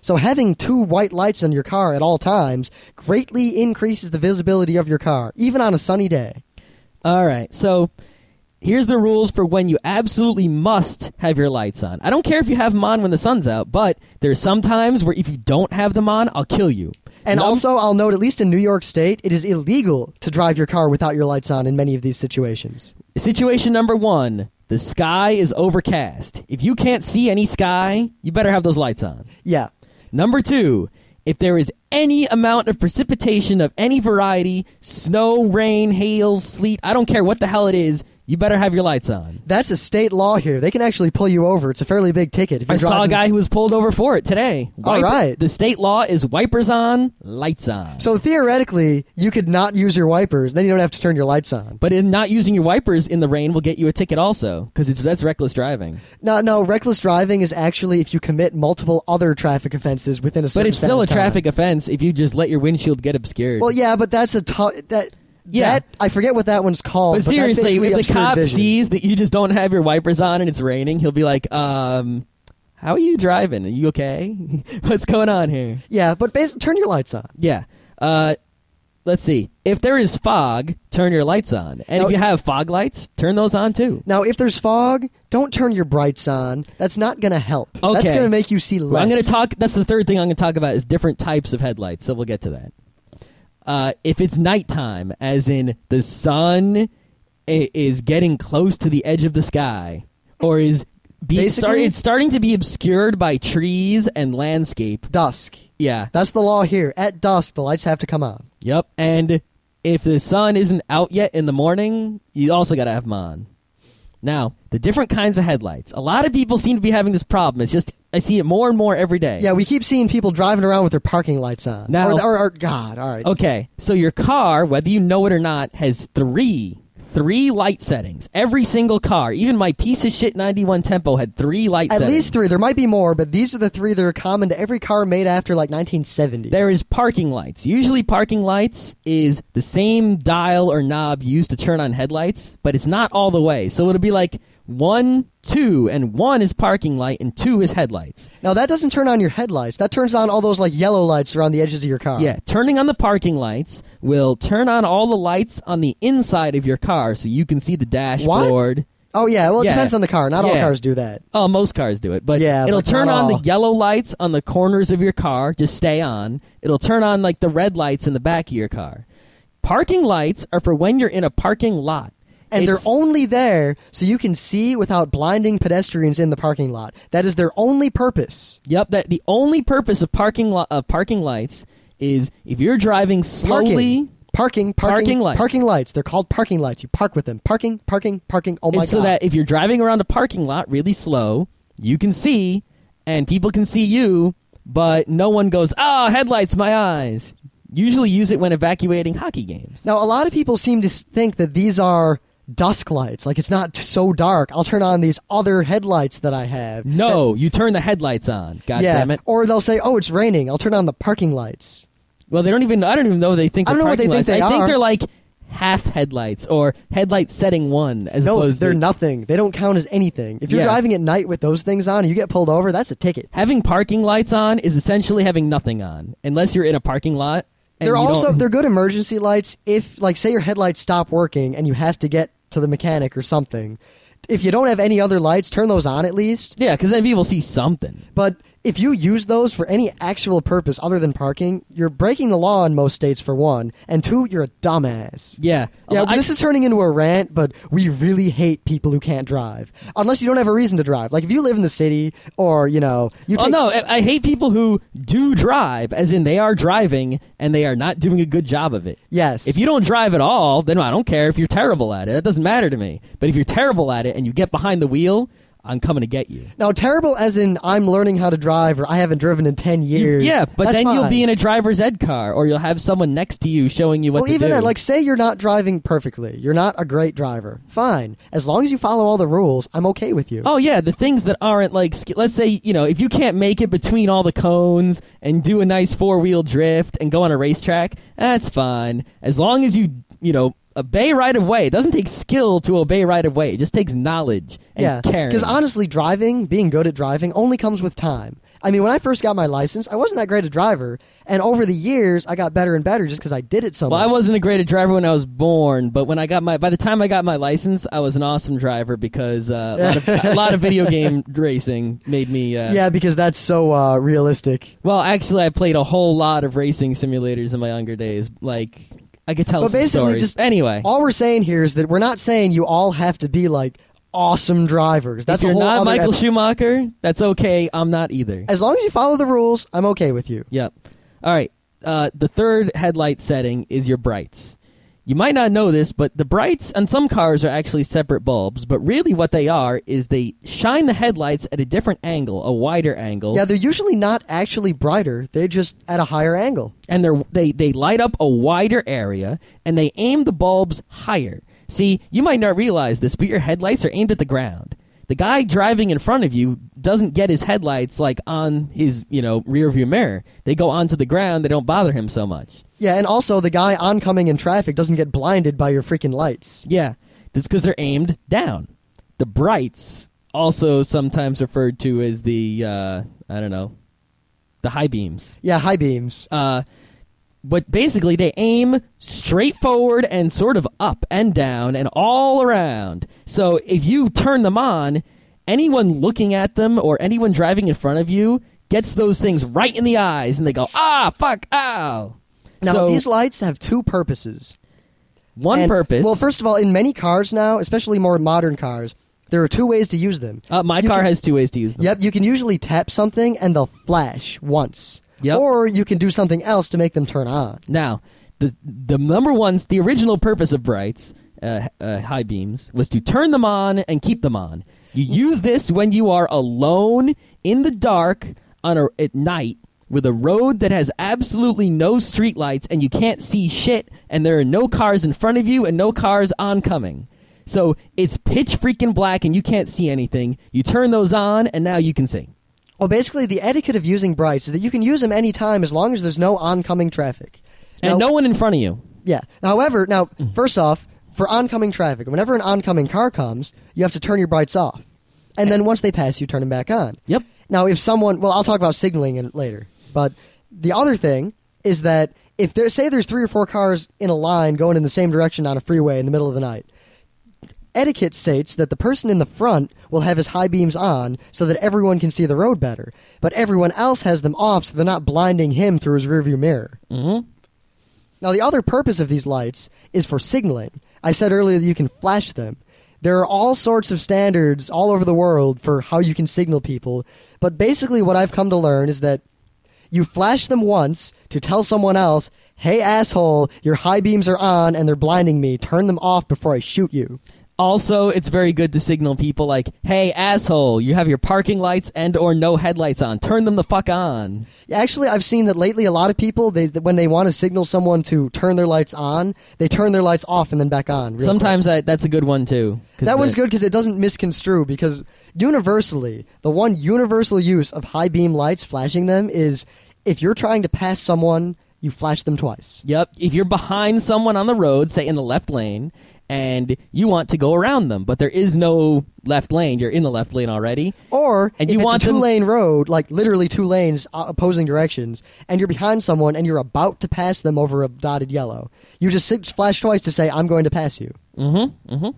So having two white lights on your car at all times greatly increases the visibility of your car, even on a sunny day. All right, so here's the rules for when you absolutely must have your lights on. I don't care if you have them on when the sun's out, but there's some times where if you don't have them on, I'll kill you. And Num- also, I'll note, at least in New York State, it is illegal to drive your car without your lights on in many of these situations. Situation number one, the sky is overcast. If you can't see any sky, you better have those lights on. Yeah. Number two, if there is any amount of precipitation of any variety, snow, rain, hail, sleet, I don't care what the hell it is, you better have your lights on. That's a state law here. They can actually pull you over. It's a fairly big ticket. If you're I saw driving... a guy who was pulled over for it today. All right. The state law is wipers on, lights on. So theoretically, you could not use your wipers. Then you don't have to turn your lights on. But in not using your wipers in the rain will get you a ticket also, because it's that's reckless driving. No, no. Reckless driving is actually if you commit multiple other traffic offenses within a certain But it's still a amount of time. traffic offense if you just let your windshield get obscured. Well, yeah, but that's a t- that. Yeah. That, I forget what that one's called. But but that's seriously, basically if the obscured cop vision. sees that you just don't have your wipers on and it's raining, he'll be like, um, how are you driving? Are you okay? What's going on here? Yeah, but basically, turn your lights on. Yeah. Uh, let's see. If there is fog, turn your lights on. And Now- if you have fog lights, turn those on too. Now, if there's fog, don't turn your brights on. That's not going to help. Okay. That's going to make you see less. Well, I'm going to talk. That's the third thing I'm going to talk about is different types of headlights. So we'll get to that. Uh, if it's nighttime, as in the sun i- is getting close to the edge of the sky, or is being Basically- start, it's starting to be obscured by trees and landscape. Dusk. Yeah. That's the law here. At dusk, the lights have to come on. Yep. And if the sun isn't out yet in the morning, you also got to have them on. Now, the different kinds of headlights. A lot of people seem to be having this problem. It's just I see it more and more every day. Yeah, we keep seeing people driving around with their parking lights on. Now- or, or, or God, all right. Okay, so your car, whether you know it or not, has three, three light settings. Every single car, even my piece of shit ninety-one Tempo had three light At settings. least three. There might be more, but these are the three that are common to every car made after like nineteen seventy. There is parking lights. Usually parking lights is the same dial or knob used to turn on headlights, but it's not all the way. So it'll be like one, two, and one is parking light and two is headlights. Now, that doesn't turn on your headlights. That turns on all those like yellow lights around the edges of your car. Yeah, turning on the parking lights will turn on all the lights on the inside of your car so you can see the dashboard. Oh, yeah. Well, it Yeah. depends on the car. Not all Yeah. cars do that. Oh, most cars do it, but Yeah, it'll but turn not on all. the yellow lights on the corners of your car. Just stay on. It'll turn on like the red lights in the back of your car. Parking lights are for when you're in a parking lot. And It's- they're only there so you can see without blinding pedestrians in the parking lot. That is their only purpose. Yep, that the only purpose of parking lo- of parking lights is if you're driving slowly. Parking, parking, parking, Parking lights. Parking lights. They're called parking lights. You park with them. Parking, parking, parking. Oh my It's so god! that if you're driving around a parking lot really slow, you can see, and people can see you, but no one goes, "Oh, headlights, my eyes." Usually use it when evacuating hockey games. Now, a lot of people seem to s- think that these are dusk lights. Like it's not so dark. I'll turn on these other headlights that I have. No, you turn the headlights on. God yeah. damn it. Or they'll say, "Oh, it's raining. I'll turn on the parking lights." Well, they don't even. I don't even know they think. I don't they're know what they parking think lights. they I think are. they're like half headlights or headlight setting one, as No, opposed they're to nothing. They don't count as anything. If you're Yeah. driving at night with those things on and you get pulled over, that's a ticket. having parking lights on is essentially having nothing on, unless you're in a parking lot. and They're you also don't- they're good emergency lights if, like, say your headlights stop working and you have to get to the mechanic or something. If you don't have any other lights, turn those on at least. yeah, because then people see something. But if you use those for any actual purpose other than parking, you're breaking the law in most states, for one, and two, you're a dumbass. Yeah, Yeah, I- this is turning into a rant, but we really hate people who can't drive. Unless you don't have a reason to drive. Like, if you live in the city, or, you know... you Oh take, no, I I hate people who do drive, as in they are driving and they are not doing a good job of it. Yes. If you don't drive at all, then I don't care if you're terrible at it. That doesn't matter to me. But if you're terrible at it and you get behind the wheel, I'm coming to get you. Now, terrible as in I'm learning how to drive, or I haven't driven in ten years. Yeah, but that's then you'll fine. be in a driver's ed car, or you'll have someone next to you showing you what Well, to even do. then, like, say you're not driving perfectly. You're not a great driver. Fine. As long as you follow all the rules, I'm okay with you. Oh yeah, the things that aren't like, sk- let's say, you know, if you can't make it between all the cones and do a nice four-wheel drift and go on a racetrack, that's fine. As long as you, you know, obey right of way. It doesn't take skill to obey right of way. It just takes knowledge and yeah. caring. Because honestly, driving, being good at driving, only comes with time. I mean, when I first got my license, I wasn't that great a driver, and over the years, I got better and better just because I did it so Well, much. I wasn't a great driver when I was born, but when I got my, by the time I got my license, I was an awesome driver because uh, a, lot of, a lot of video game racing made me. Uh, Yeah, because that's so uh, realistic. Well, actually, I played a whole lot of racing simulators in my younger days. Like, I could tell But some basically, stories. just Anyway, all we're saying here is that we're not saying you all have to be like awesome drivers. That's if you're a whole not other Michael ep- Schumacher, that's okay. I'm not either. As long as you follow the rules, I'm okay with you. Yep. All right. Uh, the third headlight setting is your brights. You might not know this, but the brights on some cars are actually separate bulbs, but really what they are is they shine the headlights at a different angle, a wider angle. Yeah, they're usually not actually brighter. They're just at a higher angle. And they're, they, they light up a wider area, and they aim the bulbs higher. See, you might not realize this, but your headlights are aimed at the ground. The guy driving in front of you doesn't get his headlights like on his, you know, rear view mirror. They go onto the ground. They don't bother him so much. Yeah, and also the guy oncoming in traffic doesn't get blinded by your freaking lights. Yeah, that's because they're aimed down. The brights, also sometimes referred to as the, uh, I don't know, the high beams. Yeah, high beams. Uh, but basically they aim straight forward and sort of up and down and all around. So if you turn them on, anyone looking at them or anyone driving in front of you gets those things right in the eyes and they go, ah, fuck, ow. Now, so, these lights have two purposes. one And- purpose. Well, first of all, in many cars now, especially more modern cars, there are two ways to use them. uh, my you car can- has two ways to use them. Yep, you can usually tap something and they'll flash once. Yep. Or you can do something else to make them turn on. Now, the the number one, the original purpose of brights, uh, uh, high beams, was to turn them on and keep them on. You use this when you are alone in the dark on a, at night with a road that has absolutely no streetlights and you can't see shit, and there are no cars in front of you and no cars oncoming. So it's pitch freaking black and you can't see anything. You turn those on and now you can see. Well, basically, the etiquette of using brights is that you can use them anytime as long as there's no oncoming traffic. And Now- no one in front of you. Yeah. However, now, first off, for oncoming traffic, whenever an oncoming car comes, you have to turn your brights off. And then once they pass, you turn them back on. Yep. Now, if someone, well, I'll talk about signaling in later, but the other thing is that if there, say there's three or four cars in a line going in the same direction on a freeway in the middle of the night, etiquette states that the person in the front will have his high beams on so that everyone can see the road better, but everyone else has them off so they're not blinding him through his rearview mirror. Mm-hmm. Now, the other purpose of these lights is for signaling. I said earlier that you can flash them. There are all sorts of standards all over the world for how you can signal people, but basically what I've come to learn is that you flash them once to tell someone else, hey, asshole, your high beams are on and they're blinding me. Turn them off before I shoot you. Also, it's very good to signal people like, hey, asshole, you have your parking lights and or no headlights on. Turn them the fuck on. Actually, I've seen that lately a lot of people, they, when they want to signal someone to turn their lights on, they turn their lights off and then back on. real Sometimes I, that's a good one, too. 'Cause That the- one's good because it doesn't misconstrue, because universally, the one universal use of high beam lights, flashing them, is if you're trying to pass someone, you flash them twice. Yep. If you're behind someone on the road, say in the left lane, and you want to go around them, but there is no left lane, you're in the left lane already. Or And if you it's want a them- two-lane road, like literally two lanes uh, opposing directions, and you're behind someone and you're about to pass them over a dotted yellow, you just sit, flash twice to say, I'm going to pass you. Mm-hmm. Mm-hmm.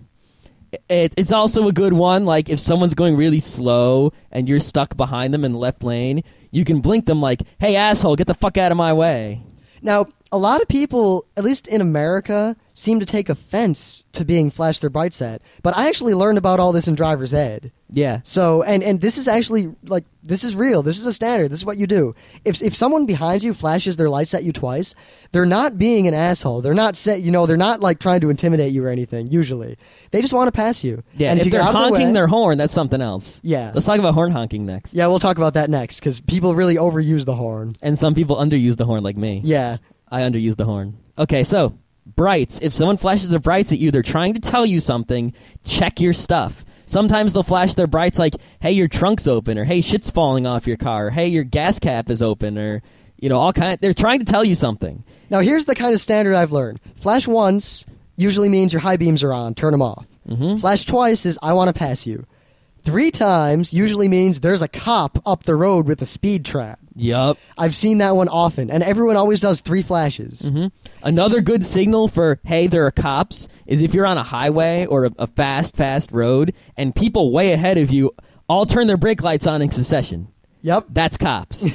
It, it's also a good one, like if someone's going really slow and you're stuck behind them in the left lane, you can blink them like, hey, asshole, get the fuck out of my way. Now, a lot of people, at least in America, seem to take offense to being flashed their brights at. But I actually learned about all this in driver's ed. Yeah. So, and, and this is actually, like, this is real. This is a standard. This is what you do. If if someone behind you flashes their lights at you twice, they're not being an asshole. They're not, say, you know, they're not, like, trying to intimidate you or anything, usually. They just want to pass you. Yeah, and if, you they're get out of honking the way, their horn, that's something else. Yeah. Let's talk about horn honking next. Yeah, we'll talk about that next, because people really overuse the horn. And some people underuse the horn like me. Yeah. I underuse the horn. Okay, so brights. If someone flashes their brights at you, they're trying to tell you something. Check your stuff. Sometimes they'll flash their brights like, hey, your trunk's open, or hey, shit's falling off your car, or hey, your gas cap is open, or, you know, all kind. They're trying to tell you something. Now, here's the kind of standard I've learned. Flash once usually means your high beams are on. Turn them off. Mm-hmm. Flash twice is I want to pass you. Three times usually means there's a cop up the road with a speed trap. Yup. I've seen that one often, and everyone always does three flashes. Mm-hmm. Another good signal for, hey, there are cops, is if you're on a highway or a, a fast, fast road, and people way ahead of you all turn their brake lights on in succession. Yep. That's cops.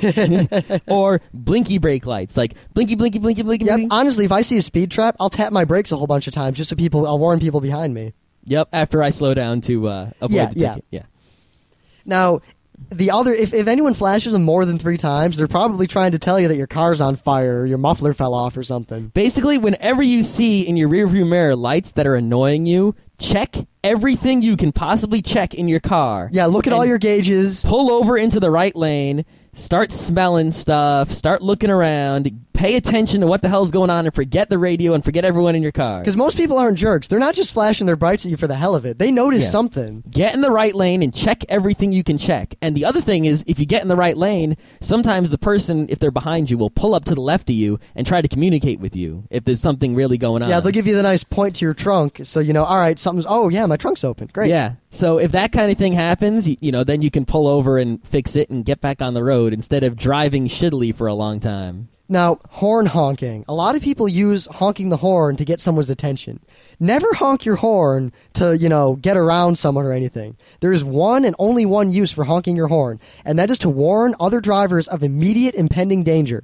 Or blinky brake lights, like blinky, blinky, blinky, blinky. Yep. blinky. Honestly, if I see a speed trap, I'll tap my brakes a whole bunch of times just so people, I'll warn people behind me. Yep, after I slow down to uh, avoid Yeah, the yeah. ticket. Yeah. Now, the other, if, if anyone flashes them more than three times, they're probably trying to tell you that your car's on fire or your muffler fell off or something. Basically, whenever you see in your rearview mirror lights that are annoying you, check everything you can possibly check in your car. Yeah, look at all And your gauges. pull over into the right lane, start smelling stuff, start looking around, pay attention to what the hell's going on, and forget the radio and forget everyone in your car. Because most people aren't jerks. They're not just flashing their brights at you for the hell of it. They notice Yeah. something. Get in the right lane and check everything you can check. And the other thing is, if you get in the right lane, sometimes the person, if they're behind you, will pull up to the left of you and try to communicate with you if there's something really going on. Yeah, they'll give you the nice point to your trunk, so you know, all right, something's, oh yeah, my trunk's open. Great. Yeah. So if that kind of thing happens, you, you know, then you can pull over and fix it and get back on the road instead of driving shittily for a long time. Now, horn honking. A lot of people use honking the horn to get someone's attention. Never honk your horn to, you know, get around someone or anything. There is one and only one use for honking your horn, and that is to warn other drivers of immediate impending danger.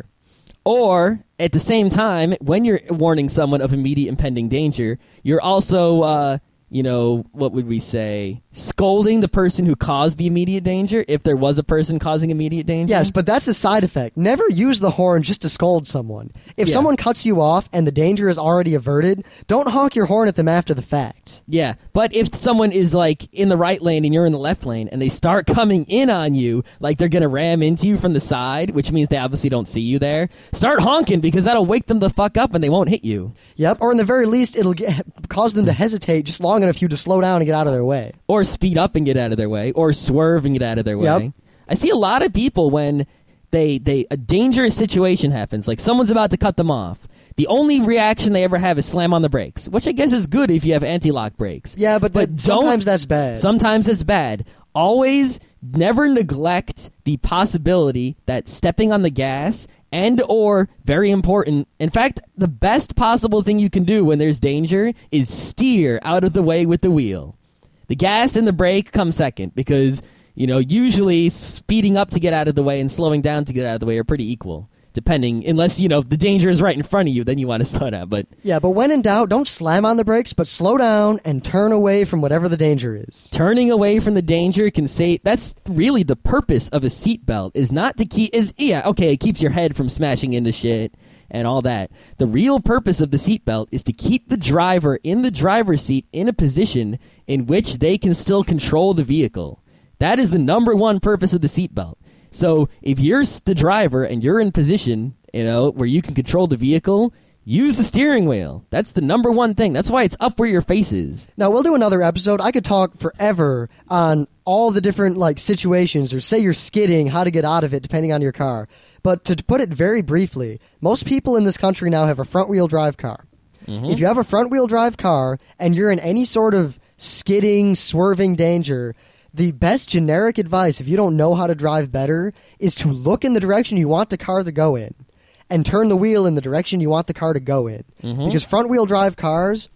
Or, at the same time, when you're warning someone of immediate impending danger, you're also, uh, you know, what would we say, scolding the person who caused the immediate danger, if there was a person causing immediate danger. Yes, but that's a side effect. Never use the horn just to scold someone. If Yeah. someone cuts you off and the danger is already averted, don't honk your horn at them after the fact. Yeah, but if someone is, like, in the right lane and you're in the left lane, and they start coming in on you, like they're going to ram into you from the side, which means they obviously don't see you there, start honking, because that'll wake them the fuck up and they won't hit you. Yep, or in the very least, it'll get, cause them to hesitate just long enough for you to slow down and get out of their way. Or speed up and get out of their way, or swerve and get out of their way. Yep. I see a lot of people when they they a dangerous situation happens, like someone's about to cut them off. The only reaction they ever have is slam on the brakes, which I guess is good if you have anti-lock brakes. Yeah, but, But that, sometimes don't- that's bad. Sometimes it's bad. Always never neglect the possibility that stepping on the gas and or, very important, in fact, the best possible thing you can do when there's danger is steer out of the way with the wheel. The gas and the brake come second because, you know, usually speeding up to get out of the way and slowing down to get out of the way are pretty equal. Depending, unless, you know, the danger is right in front of you, then you want to slow down. But Yeah, but when in doubt, don't slam on the brakes, but slow down and turn away from whatever the danger is. turning away from the danger can save. That's really the purpose of a seatbelt, is not to keep. Is yeah, okay, it keeps your head from smashing into shit and all that. The real purpose of the seatbelt is to keep the driver in the driver's seat in a position in which they can still control the vehicle. That is the number one purpose of the seatbelt. So if you're s- the driver and you're in position, you know, where you can control the vehicle, use the steering wheel. That's the number one thing. That's why it's up where your face is. Now, we'll do another episode. I could talk forever on all the different, like, situations, or say you're skidding, how to get out of it, depending on your car. But to put it very briefly, most people in this country now have a front-wheel drive car. Mm-hmm. If you have a front-wheel drive car and you're in any sort of skidding, swerving danger, the best generic advice, if you don't know how to drive better, is to look in the direction you want the car to go in and turn the wheel in the direction you want the car to go in. Mhm. Because front-wheel drive cars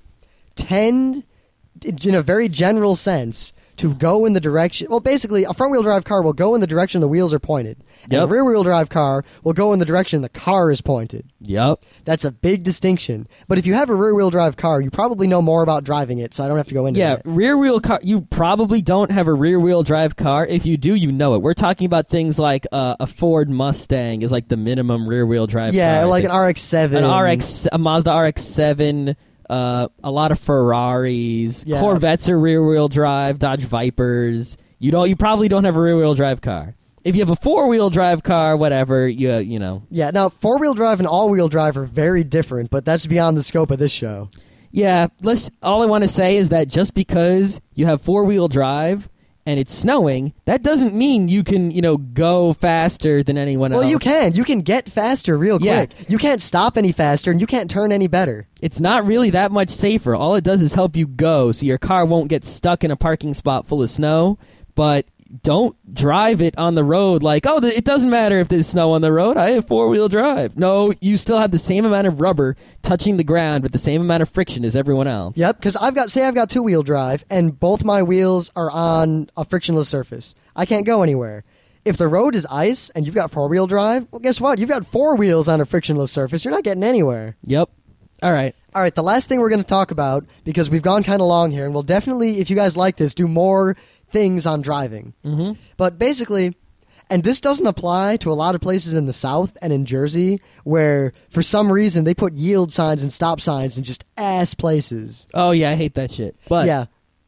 tend, in a very general sense, to go in the direction... Well, basically, a front-wheel drive car will go in the direction the wheels are pointed. And Yep. a rear-wheel drive car will go in the direction the car is pointed. Yep. That's a big distinction. But if you have a rear-wheel drive car, you probably know more about driving it, so I don't have to go into Yeah, it. rear wheel car. You probably don't have a rear wheel drive car. If you do, you know it. We're talking about things like uh, a Ford Mustang is like the minimum rear wheel drive. Yeah, car. or like an R X seven. an R X, a Mazda R X seven. Uh, a lot of Ferraris, Yeah. Corvettes are rear wheel drive, Dodge Vipers. You don't. You probably don't have a rear wheel drive car. If you have a four wheel drive car, whatever, you you know. Yeah, now four-wheel drive and all-wheel drive are very different, but that's beyond the scope of this show. Yeah, let's. All I want to say is that just because you have four wheel drive and it's snowing, that doesn't mean you can, you know, go faster than anyone Well, else. you can. You can get faster real Yeah. quick. You can't stop any faster, and you can't turn any better. It's not really that much safer. All it does is help you go, so your car won't get stuck in a parking spot full of snow. but don't drive it on the road like, oh, th- it doesn't matter if there's snow on the road. I have four-wheel drive. No, you still have the same amount of rubber touching the ground with the same amount of friction as everyone else. Yep, because I've got, say I've got two-wheel drive, and both my wheels are on a frictionless surface. I can't go anywhere. If the road is ice and you've got four-wheel drive, well, guess what? You've got four wheels on a frictionless surface. You're not getting anywhere. Yep. All right. All right, the last thing we're going to talk about, because we've gone kind of long here, and we'll definitely, if you guys like this, do more things on driving. Mm-hmm. But basically, and this doesn't apply to a lot of places in the South and in Jersey, where for some reason they put yield signs and stop signs in just ass places. Oh, yeah, I hate that shit. But yeah.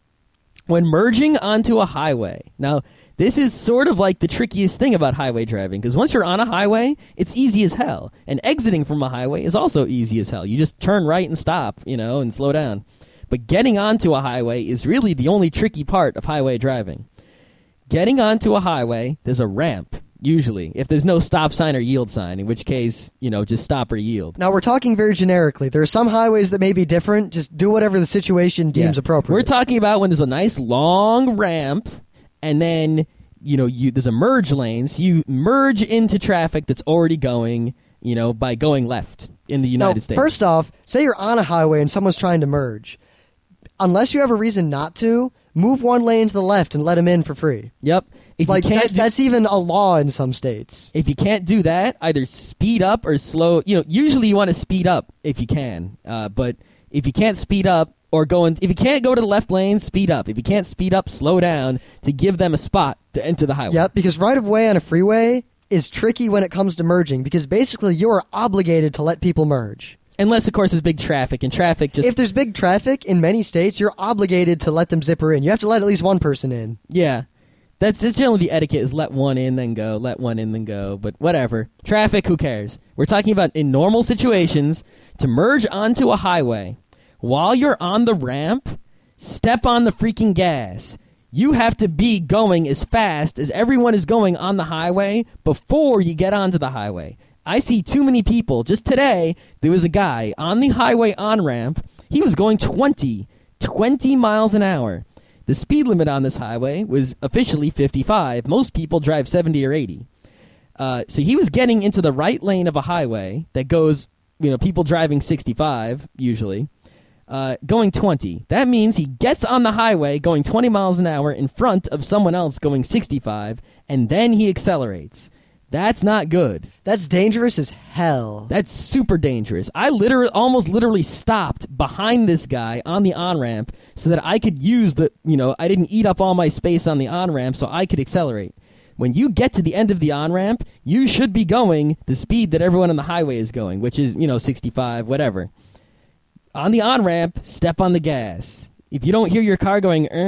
when merging onto a highway, now, this is sort of like the trickiest thing about highway driving, because once you're on a highway, it's easy as hell. And exiting from a highway is also easy as hell. You just turn right and stop, you know, and slow down. But getting onto a highway is really the only tricky part of highway driving. Getting onto a highway, there's a ramp, usually, if there's no stop sign or yield sign, in which case, you know, just stop or yield. Now, we're talking very generically. There are some highways that may be different. Just do whatever the situation deems Yeah. appropriate. We're talking about when there's a nice long ramp, and then, you know, you there's a merge lane, so you merge into traffic that's already going, you know, by going left in the United now, States. First off, say you're on a highway and someone's trying to merge. Unless you have a reason not to, move one lane to the left and let them in for free. Yep. If Like you can't that's, do, that's even a law in some states. if you can't do that, either speed up or slow. You know, usually you want to speed up if you can. Uh, but if you can't speed up or go in, if you can't go to the left lane, speed up. If you can't speed up, slow down to give them a spot to enter the highway. Yep, because right of way on a freeway is tricky when it comes to merging, because basically you are obligated to let people merge. Unless, of course, there's big traffic, and traffic just If there's big traffic in many states, you're obligated to let them zipper in. You have to let at least one person in. yeah. That's, that's generally the etiquette, is let one in, then go, let one in, then go. But whatever. Traffic, who cares? We're talking about in normal situations, to merge onto a highway, while you're on the ramp, step on the freaking gas. You have to be going as fast as everyone is going on the highway before you get onto the highway. I see too many people. Just today, there was a guy on the highway on-ramp. He was going twenty, twenty miles an hour. The speed limit on this highway was officially fifty-five. Most people drive seventy or eighty. Uh, so he was getting into the right lane of a highway that goes, you know, people driving sixty-five, usually, uh, going twenty. That means he gets on the highway going twenty miles an hour in front of someone else going sixty-five, and then he accelerates. That's not good. That's dangerous as hell. That's super dangerous. I literally, almost literally stopped behind this guy on the on-ramp so that I could use the, you know, I didn't eat up all my space on the on-ramp so I could accelerate. When you get to the end of the on-ramp, you should be going the speed that everyone on the highway is going, which is, you know, sixty-five, whatever. On the on-ramp, step on the gas. If you don't hear your car going "Er,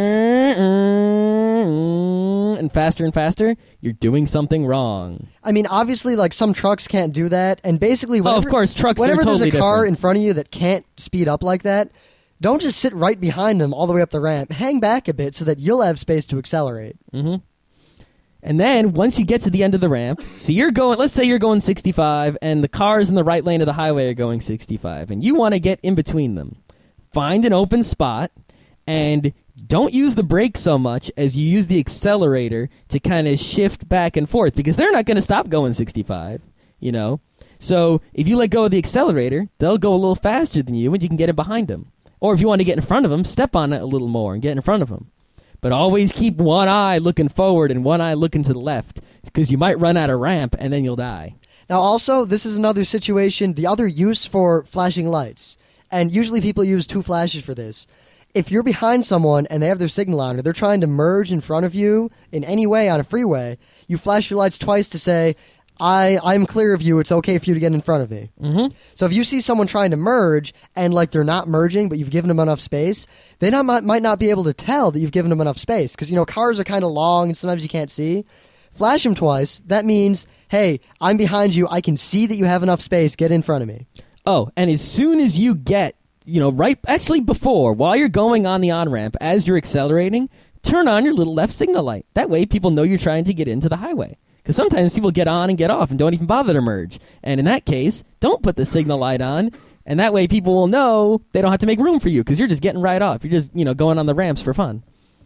er, er," and faster and faster, you're doing something wrong. I mean, obviously, like, some trucks can't do that, and basically, Oh, whenever, of course, trucks are whenever totally there's a car different. in front of you that can't speed up like that, don't just sit right behind them all the way up the ramp. Hang back a bit so that you'll have space to accelerate. Mm-hmm. And then once you get to the end of the ramp, so you're going, let's say you're going sixty-five, and the cars in the right lane of the highway are going sixty-five, and you want to get in between them. Find an open spot, and don't use the brake so much as you use the accelerator to kind of shift back and forth, because they're not going to stop going sixty-five, you know? So if you let go of the accelerator, they'll go a little faster than you, and you can get in behind them. Or if you want to get in front of them, step on it a little more and get in front of them. But always keep one eye looking forward and one eye looking to the left, because you might run out of ramp and then you'll die. Now, also, this is another situation, the other use for flashing lights. And usually people use two flashes for this. If you're behind someone and they have their signal on or they're trying to merge in front of you in any way on a freeway, you flash your lights twice to say, I, I'm clear of you, it's okay for you to get in front of me. Mm-hmm. So if you see someone trying to merge and like they're not merging but you've given them enough space, they not, might, might not be able to tell that you've given them enough space because, you know, cars are kind of long and sometimes you can't see. Flash them twice. That means, hey, I'm behind you. I can see that you have enough space. Get in front of me. Oh, and as soon as you get, you know, right, actually before, while you're going on the on-ramp, as you're accelerating, turn on your little left signal light. That way people know you're trying to get into the highway. Because sometimes people get on and get off and don't even bother to merge. And in that case, don't put the signal light on, and that way people will know they don't have to make room for you because you're just getting right off. You're just, you know, going on the ramps for fun.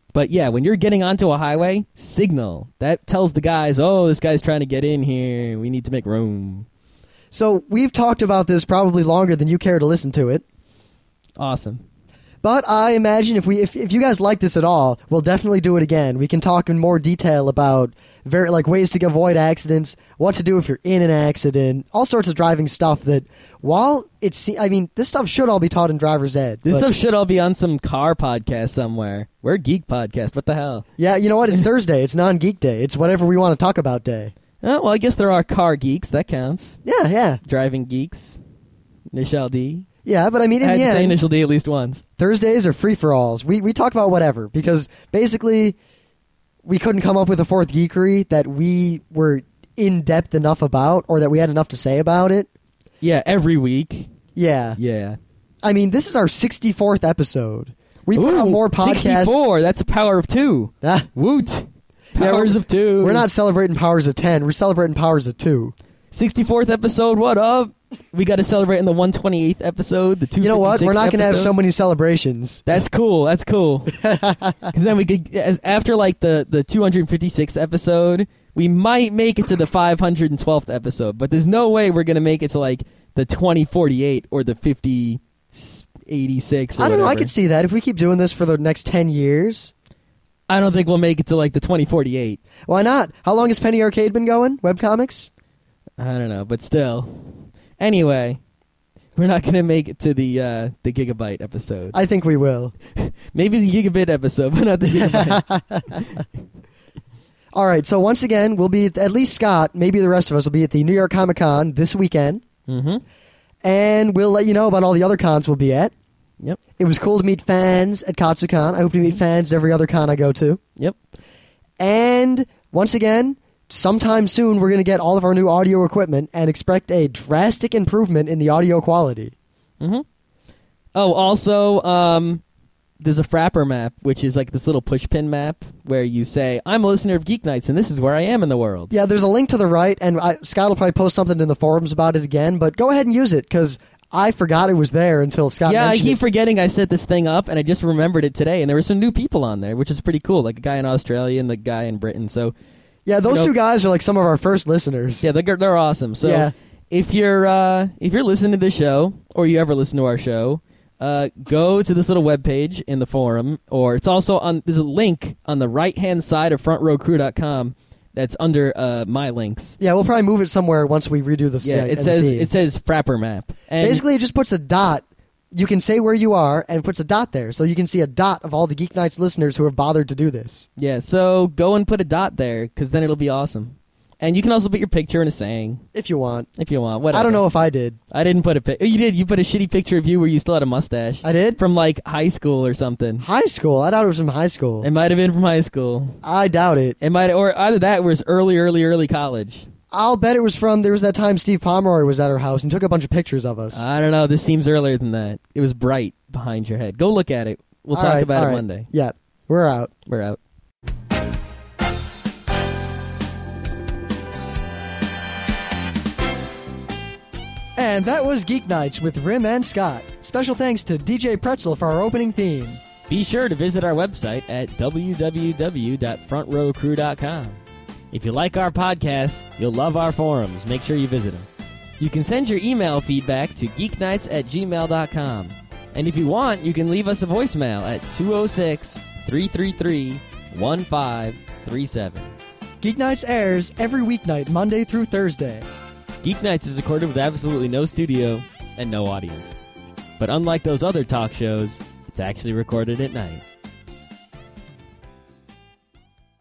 But yeah, when you're getting onto a highway, signal. That tells the guys, oh, this guy's trying to get in here. We need to make room. So we've talked about this probably longer than you care to listen to it. Awesome. But I imagine if we if, if you guys like this at all, we'll definitely do it again. We can talk in more detail about very like ways to avoid accidents, what to do if you're in an accident, all sorts of driving stuff that while it's I mean, this stuff should all be taught in driver's ed. This but, stuff should all be on some car podcast somewhere. We're a geek podcast. What the hell? Yeah, you know what? It's Thursday. It's non-geek day. It's whatever we want to talk about day. Oh, well, I guess there are car geeks. That counts. Yeah, yeah. Driving geeks. Initial D. Yeah, but I mean, in I had the to say end, initial D at least once. Thursdays are free-for-alls. We we talk about whatever because basically we couldn't come up with a fourth geekery that we were in-depth enough about or that we had enough to say about it. Yeah, every week. Yeah. Yeah. I mean, this is our sixty-fourth episode. We put Ooh, out more podcasts. sixty-four. That's a power of two. Ah, Woot. Yeah, Powers we're- of two. we're not celebrating powers of ten. We're celebrating powers of two. sixty-fourth episode. What up? We got to celebrate in the one twenty-eighth episode. The two. You know what? We're not going to have so many celebrations. That's cool. That's cool. Because then we could, as, after like the the two hundred fifty-sixth episode, we might make it to the five hundred twelfth episode. But there's no way we're gonna make it to like the twenty forty-eight or the fifty eighty-six. Or I don't know. I whatever. could see that if we keep doing this for the next ten years. I don't think we'll make it to like the twenty forty-eight. Why not? How long has Penny Arcade been going? Webcomics? I don't know, but still. Anyway, we're not gonna make it to the uh, the gigabyte episode. I think we will. Maybe the gigabit episode, but not the gigabyte. All right. So once again, we'll be at least Scott. Maybe the rest of us will be at the New York Comic Con this weekend, mm-hmm. and we'll let you know about all the other cons we'll be at. Yep. It was cool to meet fans at Katsucon. I hope to meet fans at every other con I go to. Yep. And once again, sometime soon we're going to get all of our new audio equipment and expect a drastic improvement in the audio quality. Mm-hmm. Oh, also, um, there's a Frapper map, which is like this little pushpin map where you say, I'm a listener of Geek Nights, and this is where I am in the world. Yeah, there's a link to the right, and I, Scott will probably post something in the forums about it again, but go ahead and use it, because I forgot it was there until Scott Yeah, I mentioned keep it. forgetting I set this thing up, and I just remembered it today, and there were some new people on there, which is pretty cool, like a guy in Australia and the guy in Britain, so... Yeah, those you know, two guys are like some of our first listeners. Yeah, they're, they're awesome. So Yeah. if you're uh, if you're listening to this show, or you ever listen to our show, uh, go to this little webpage in the forum, or it's also on. There's a link on the right hand side of front row crew dot com that's under uh, my links. Yeah, we'll probably move it somewhere once we redo the Yeah, site it and says the feed. it says Frapper map. And Basically, it just puts a dot. You can say where you are and puts a dot there, so you can see a dot of all the Geek Nights listeners who have bothered to do this. yeah, so go and put a dot there, because then it'll be awesome. And you can also put your picture in a saying If you want. if you want. Whatever. I don't know if I did. I didn't put a pic. Oh, you did. You put a shitty picture of you where you still had a mustache. I did? From like high school or something. High school? I thought it was from high school. It might have been from high school. I doubt it. It might, or either that was early, early, early college. I'll bet it was from, there was that time Steve Pomeroy was at our house and took a bunch of pictures of us. I don't know. This seems earlier than that. It was bright behind your head. Go look at it. We'll All talk right, about all it right. Monday. Yeah, we're out. We're out. And that was Geek Nights with Rim and Scott. Special thanks to D J Pretzel for our opening theme. Be sure to visit our website at w w w dot front row crew dot com. If you like our podcasts, you'll love our forums. Make sure you visit them. You can send your email feedback to geeknights at gmail dot com. And if you want, you can leave us a voicemail at two oh six, three three three, one five three seven. Geek Nights airs every weeknight, Monday through Thursday. Geek Nights is recorded with absolutely no studio and no audience. But unlike those other talk shows, it's actually recorded at night.